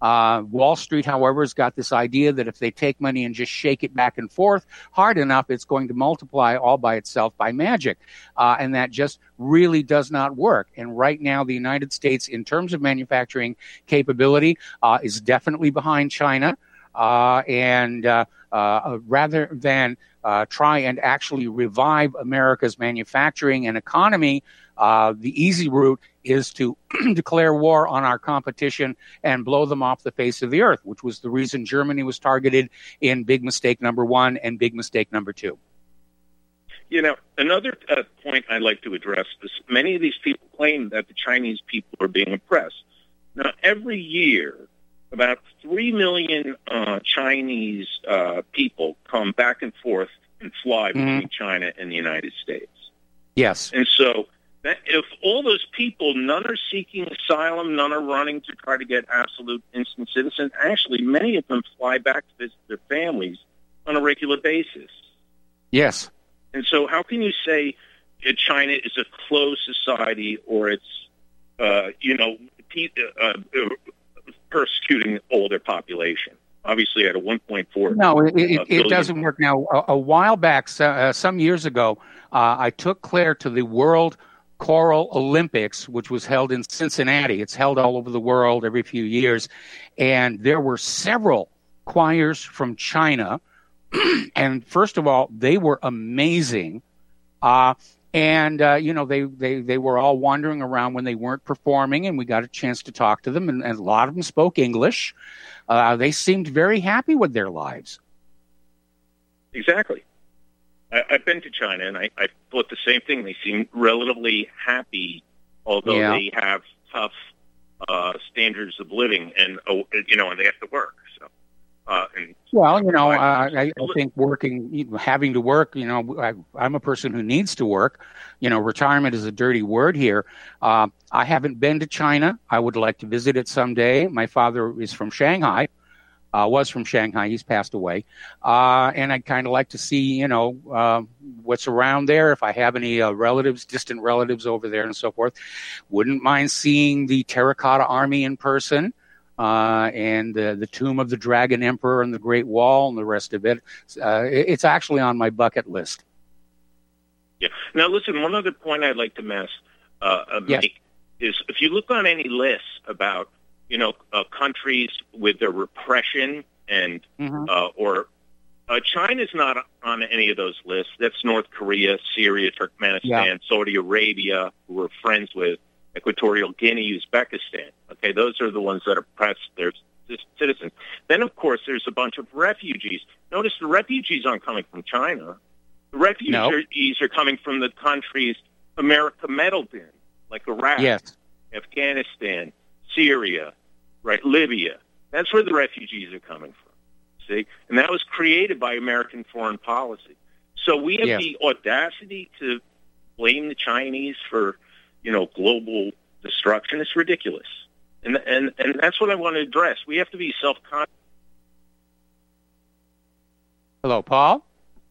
Uh, Wall Street, however, has got this idea that if they take money and just shake it back and forth hard enough, it's going to multiply all by itself by magic. Uh, and that just really does not work. And right now, the United States, in terms of manufacturing capability, uh, is definitely behind China. Uh, and uh, uh, rather than uh, try and actually revive America's manufacturing and economy, uh, the easy route is to declare war on our competition and blow them off the face of the earth, which was the reason Germany was targeted in big mistake number one and big mistake number two. You know, another uh, point I'd like to address is many of these people claim that the Chinese people are being oppressed. Now, every year, about three million uh, Chinese uh, people come back and forth and fly Mm-hmm. between China and the United States. Yes. And so that if all those people, none are seeking asylum, none are running to try to get absolute instant citizen, actually many of them fly back to visit their families on a regular basis. Yes. And so how can you say that China is a closed society or it's, uh, you know, pe- uh, uh, persecuting all their population? Obviously, at a one point four. No, it, it, uh, it doesn't work now. A, a while back, uh, some years ago, uh, I took Claire to the World Choral Olympics, which was held in Cincinnati. It's held all over the world every few years. And there were several choirs from China. And first of all, they were amazing. Uh, and, uh, you know, they, they, they were all wandering around when they weren't performing, and we got a chance to talk to them, and, and a lot of them spoke English. Uh, they seemed very happy with their lives. Exactly. I, I've been to China, and I, I thought the same thing. They seem relatively happy, although Yeah. they have tough uh, standards of living, and oh, you know, and they have to work. So, uh, and Well, you know, uh, I, I think working, you know, having to work, you know, I, I'm a person who needs to work. You know, retirement is a dirty word here. Uh, I haven't been to China. I would like to visit it someday. My father is from Shanghai, uh, was from Shanghai. He's passed away. Uh, and I'd kind of like to see, you know, uh, what's around there. If I have any uh, relatives, distant relatives over there and so forth. Wouldn't mind seeing the Terracotta Army in person. Uh, and uh, the Tomb of the Dragon Emperor and the Great Wall and the rest of it. Uh, it's actually on my bucket list. yeah. Now, listen. One other point I'd like to mass, uh, uh, Yes. make is if you look on any lists about, you know, uh, countries with their repression and Mhm. uh, or uh, China's not on any of those lists. That's North Korea, Syria, Turkmenistan, Yeah. Saudi Arabia, who we're friends with, Equatorial Guinea, Uzbekistan. Okay, those are the ones that oppress their c- citizens. Then, of course, there's a bunch of refugees. Notice the refugees aren't coming from China. The refugees are coming from the countries America meddled in, like Iraq, Yes. Afghanistan, Syria, right, Libya. That's where the refugees are coming from, see? And that was created by American foreign policy. So we have Yes. the audacity to blame the Chinese for, you know, global destruction. It's ridiculous. And and and that's what I want to address. We have to be self-conscious. Hello, Paul.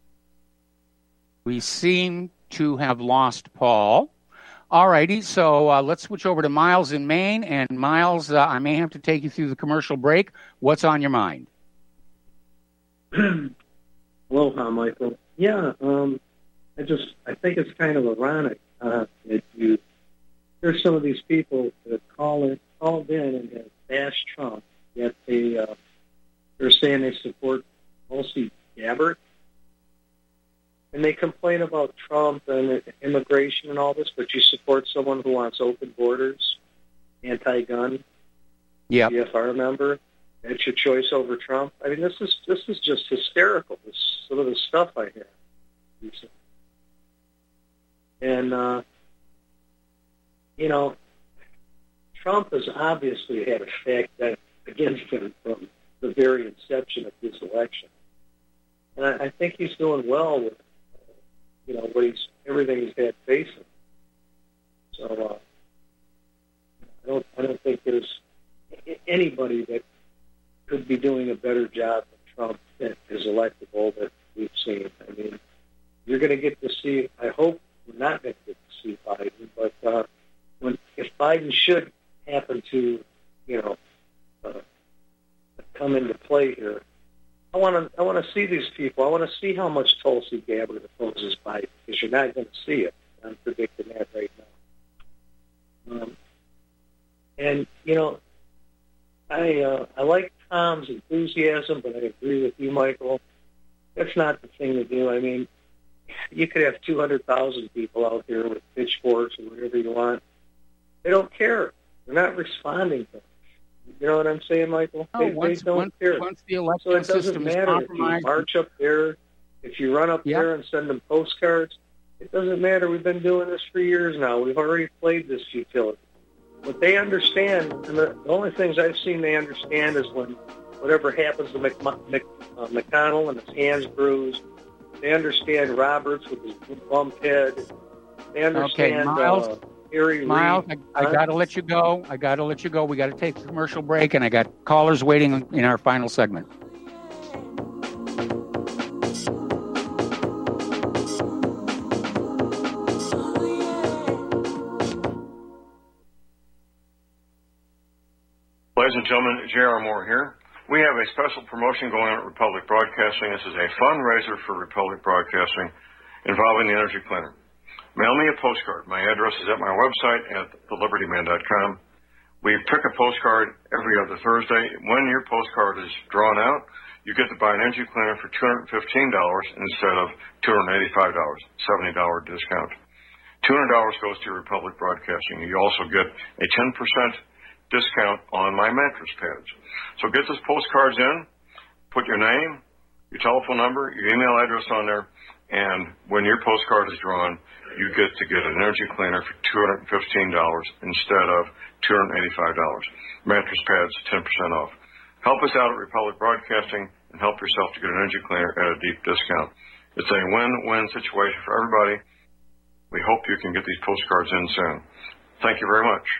We seem to have lost Paul. All righty, so uh, let's switch over to Miles in Maine. And Miles, uh, I may have to take you through the commercial break. What's on your mind? Aloha, Michael. Yeah, um, I just I think it's kind of ironic uh, that you there's some of these people that call it called in and have bashed Trump, yet they uh, they're saying they support Tulsi Gabbard, and they complain about Trump and immigration and all this, but you support someone who wants open borders, anti-gun, yeah, C F R member. That's your choice over Trump. I mean, this is this is just hysterical. This some of the stuff I hear, and uh, you know, Trump has obviously had effect that against him from the very inception of this election, and I, I think he's doing well with uh, you know what he's everything he's had facing. So uh, I don't I don't think there's anybody that could be doing a better job than Trump that is electable that we've seen. I mean, you're going to get to see, I hope we're not going to get to see Biden, but uh, when if Biden should happen to, you know, uh, come into play here. I want to I want to see these people. I want to see how much Tulsi Gabbard opposes Biden, because you're not going to see it. I'm predicting that right now. Um, and, you know, I uh, I like Tom's enthusiasm, but I agree with you, Michael. That's not the thing to do. I mean, you could have two hundred thousand people out there with pitchforks or whatever you want. They don't care. They're not responding to it. You know what I'm saying, Michael? Oh, they, once, they don't once, care. Once the election so it doesn't system is matter if you compromised, march up there, if you run up Yep. there and send them postcards. It doesn't matter. We've been doing this for years now. We've already played this futility. What they understand, and the, the only things I've seen they understand is when whatever happens to Mc, Mc, uh, McConnell and his hands bruised. They understand Roberts with his bump head. They understand Okay, Miles, uh, Harry Miles, Reid. I, I got to let you go. I got to let you go. We got to take a commercial break, and I got callers waiting in our final segment. Ladies and gentlemen, J R. Moore here. We have a special promotion going on at Republic Broadcasting. This is a fundraiser for Republic Broadcasting involving the Energy Cleaner. Mail me a postcard. My address is at my website at the liberty man dot com. We pick a postcard every other Thursday. When your postcard is drawn out, you get to buy an Energy Cleaner for two hundred fifteen dollars instead of two hundred eighty-five dollars, seventy dollars discount. two hundred dollars goes to Republic Broadcasting. You also get a ten percent discount on my mattress pads. So get those postcards in, put your name, your telephone number, your email address on there, and when your postcard is drawn, you get to get an Energy Cleaner for two hundred fifteen dollars instead of two hundred eighty-five dollars. Mattress pads, ten percent off. Help us out at Republic Broadcasting and help yourself to get an Energy Cleaner at a deep discount. It's a win-win situation for everybody. We hope you can get these postcards in soon. Thank you very much.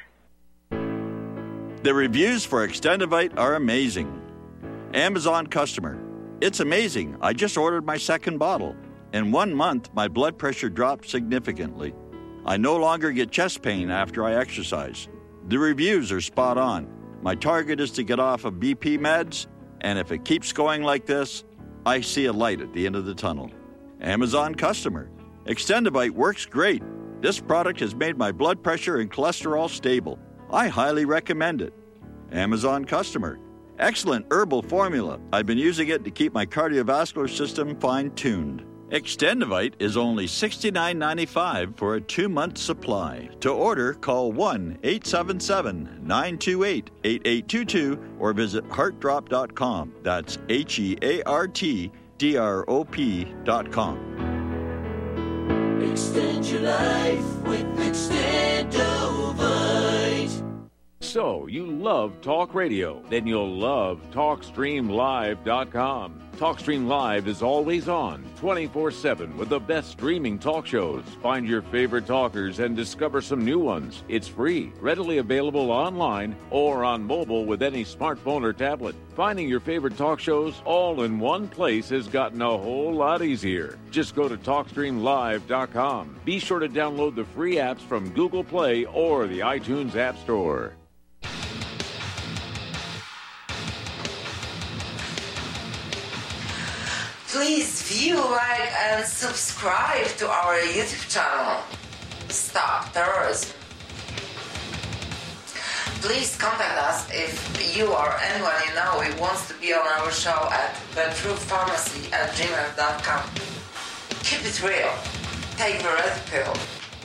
The reviews for Extendivite are amazing. Amazon customer. It's amazing. I just ordered my second bottle. In one month, my blood pressure dropped significantly. I no longer get chest pain after I exercise. The reviews are spot on. My target is to get off of B P meds, and if it keeps going like this, I see a light at the end of the tunnel. Amazon customer. Extendivite works great. This product has made my blood pressure and cholesterol stable. I highly recommend it. Amazon customer. Excellent herbal formula. I've been using it to keep my cardiovascular system fine-tuned. Extendivite is only sixty-nine ninety-five for a two-month supply. To order, call one eight seven seven, nine two eight, eight eight two two or visit heart drop dot com. That's H E A R T D R O P dot com. Extend your life with Extendovite. So, you love talk radio? Then you'll love talk stream live dot com. TalkStream Live is always on, twenty-four seven, with the best streaming talk shows. Find your favorite talkers and discover some new ones. It's free, readily available online or on mobile with any smartphone or tablet. Finding your favorite talk shows all in one place has gotten a whole lot easier. Just go to talk stream live dot com. Be sure to download the free apps from Google Play or the iTunes App Store. Please view, like, and subscribe to our YouTube channel. Stop terrorism. Please contact us if you or anyone you know who wants to be on our show at the truth pharmacy at gmail dot com. Keep it real. Take the red pill.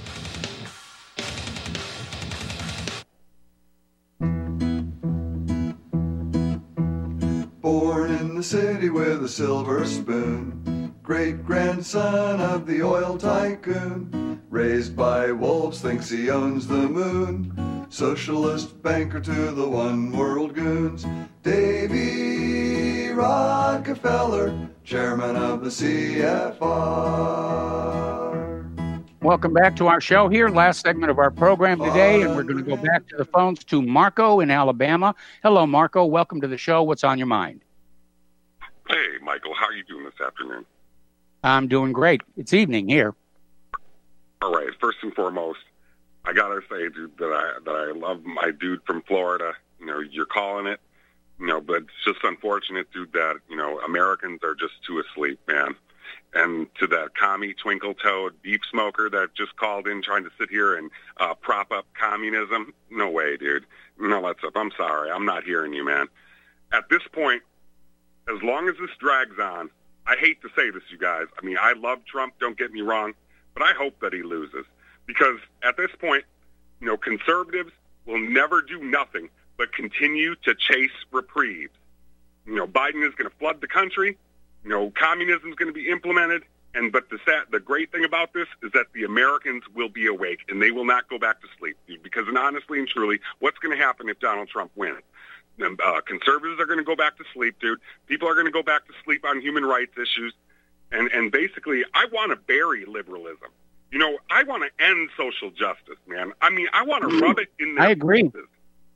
Born in the city with a silver spoon, great-grandson of the oil tycoon, raised by wolves, thinks he owns the moon, socialist banker to the one-world goons, Davy Rockefeller, chairman of the C F R. Welcome back to our show here, last segment of our program today, and we're going to go back to the phones to Marco in Alabama. Hello, Marco. Welcome to the show. What's on your mind? Hey, Michael. How are you doing this afternoon? I'm doing great. It's evening here. All right. First and foremost, I got to say, dude, that I that I love my dude from Florida. You know, you're calling it. You know, but it's just unfortunate, dude, that, you know, Americans are just too asleep, man. And to that commie twinkle-toed beef smoker that just called in trying to sit here and uh, prop up communism, no way, dude. No, that's up. I'm sorry. I'm not hearing you, man. At this point, as long as this drags on, I hate to say this, you guys. I mean, I love Trump, don't get me wrong, but I hope that he loses. Because at this point, you know, conservatives will never do nothing but continue to chase reprieves. You know, Biden is going to flood the country. You know, communism is going to be implemented. And but the sad, the great thing about this is that the Americans will be awake and they will not go back to sleep. Dude, because, and honestly and truly, what's going to happen if Donald Trump wins? Uh, conservatives are going to go back to sleep, dude. People are going to go back to sleep on human rights issues. And, and basically, I want to bury liberalism. You know, I want to end social justice, man. I mean, I want to rub it in their I agree. faces.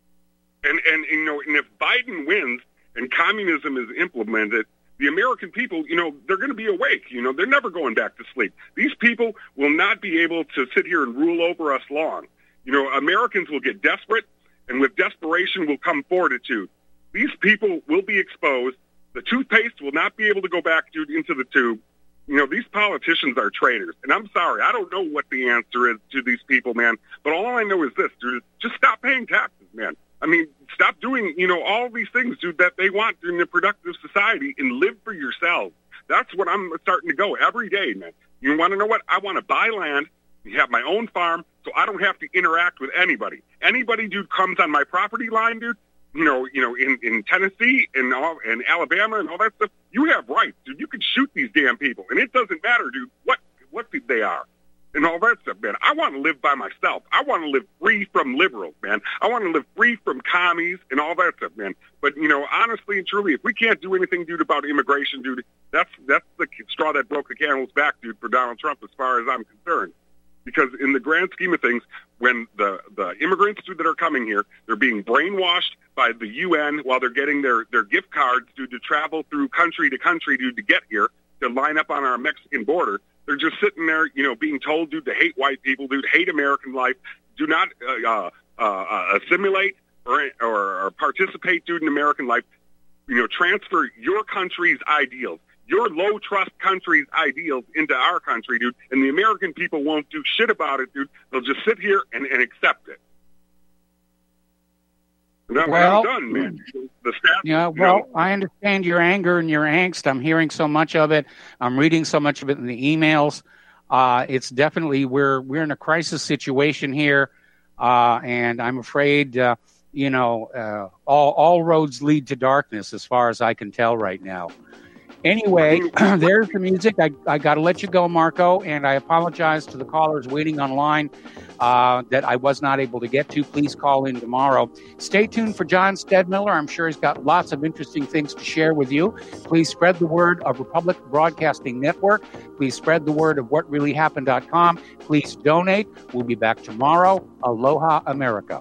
And, and, you know, and if Biden wins and communism is implemented, the American people, you know, they're going to be awake. You know, they're never going back to sleep. These people will not be able to sit here and rule over us long. You know, Americans will get desperate, and with desperation will come fortitude. These people will be exposed. The toothpaste will not be able to go back, dude, into the tube. You know, these politicians are traitors. And I'm sorry, I don't know what the answer is to these people, man. But all I know is this, dude, just stop paying taxes, man. I mean, stop doing, you know, all these things, dude, that they want in a productive society and live for yourselves. That's what I'm starting to go every day, man. You want to know what? I want to buy land, have my own farm, so I don't have to interact with anybody. Anybody, dude, comes on my property line, dude, you know, you know, in, in Tennessee and all, and Alabama and all that stuff, you have rights, dude. You can shoot these damn people, and it doesn't matter, dude, what what they are. And all that stuff, man. I want to live by myself. I want to live free from liberals, man. I want to live free from commies and all that stuff, man. But, you know, honestly and truly, if we can't do anything, dude, about immigration, dude, that's that's the straw that broke the camel's back, dude, for Donald Trump as far as I'm concerned. Because in the grand scheme of things, when the, the immigrants, dude, that are coming here, they're being brainwashed by the U N while they're getting their, their gift cards, dude, to travel through country to country, dude, to get here, to line up on our Mexican border. They're just sitting there, you know, being told, dude, to hate white people, dude, hate American life, do not uh, uh, uh, assimilate or, or, or participate, dude, in American life. You know, transfer your country's ideals, your low-trust country's ideals into our country, dude, and the American people won't do shit about it, dude. They'll just sit here and, and accept it. No, well, I'm done, man. The staff, yeah, well, you know, I understand your anger and your angst. I'm hearing so much of it. I'm reading so much of it in the emails. Uh, it's definitely we're we're in a crisis situation here, uh, and I'm afraid uh, you know uh, all all roads lead to darkness, as far as I can tell right now. Anyway, there's the music. I, I got to let you go, Marco, and I apologize to the callers waiting online uh, that I was not able to get to. Please call in tomorrow. Stay tuned for John Stedmiller. I'm sure he's got lots of interesting things to share with you. Please spread the word of Republic Broadcasting Network. Please spread the word of what really happened dot com. Please donate. We'll be back tomorrow. Aloha, America.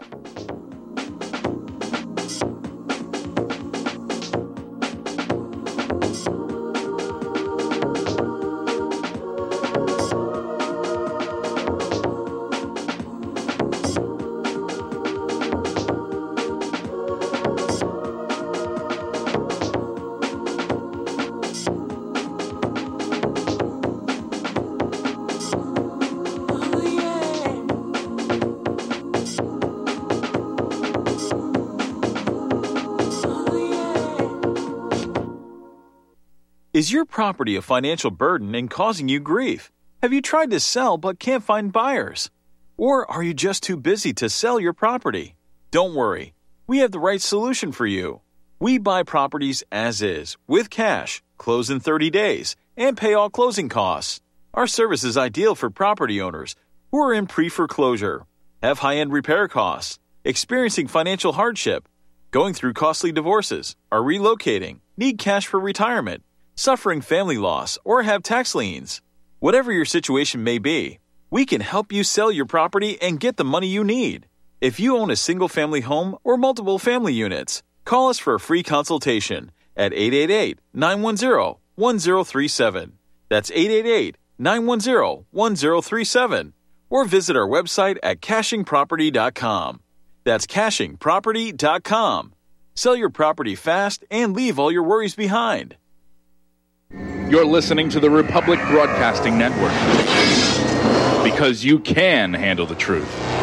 Is your property a financial burden and causing you grief? Have you tried to sell but can't find buyers? Or are you just too busy to sell your property? Don't worry, we have the right solution for you. We buy properties as is, with cash, close in thirty days, and pay all closing costs. Our service is ideal for property owners who are in pre-foreclosure, have high-end repair costs, experiencing financial hardship, going through costly divorces, are relocating, need cash for retirement, suffering family loss, or have tax liens. Whatever your situation may be, we can help you sell your property and get the money you need. If you own a single-family home or multiple family units, call us for a free consultation at eight eight eight, nine one zero, one zero three seven. That's eight eight eight, nine one zero, one zero three seven. Or visit our website at caching property dot com. That's caching property dot com. Sell your property fast and leave all your worries behind. You're listening to the Republic Broadcasting Network, because you can handle the truth.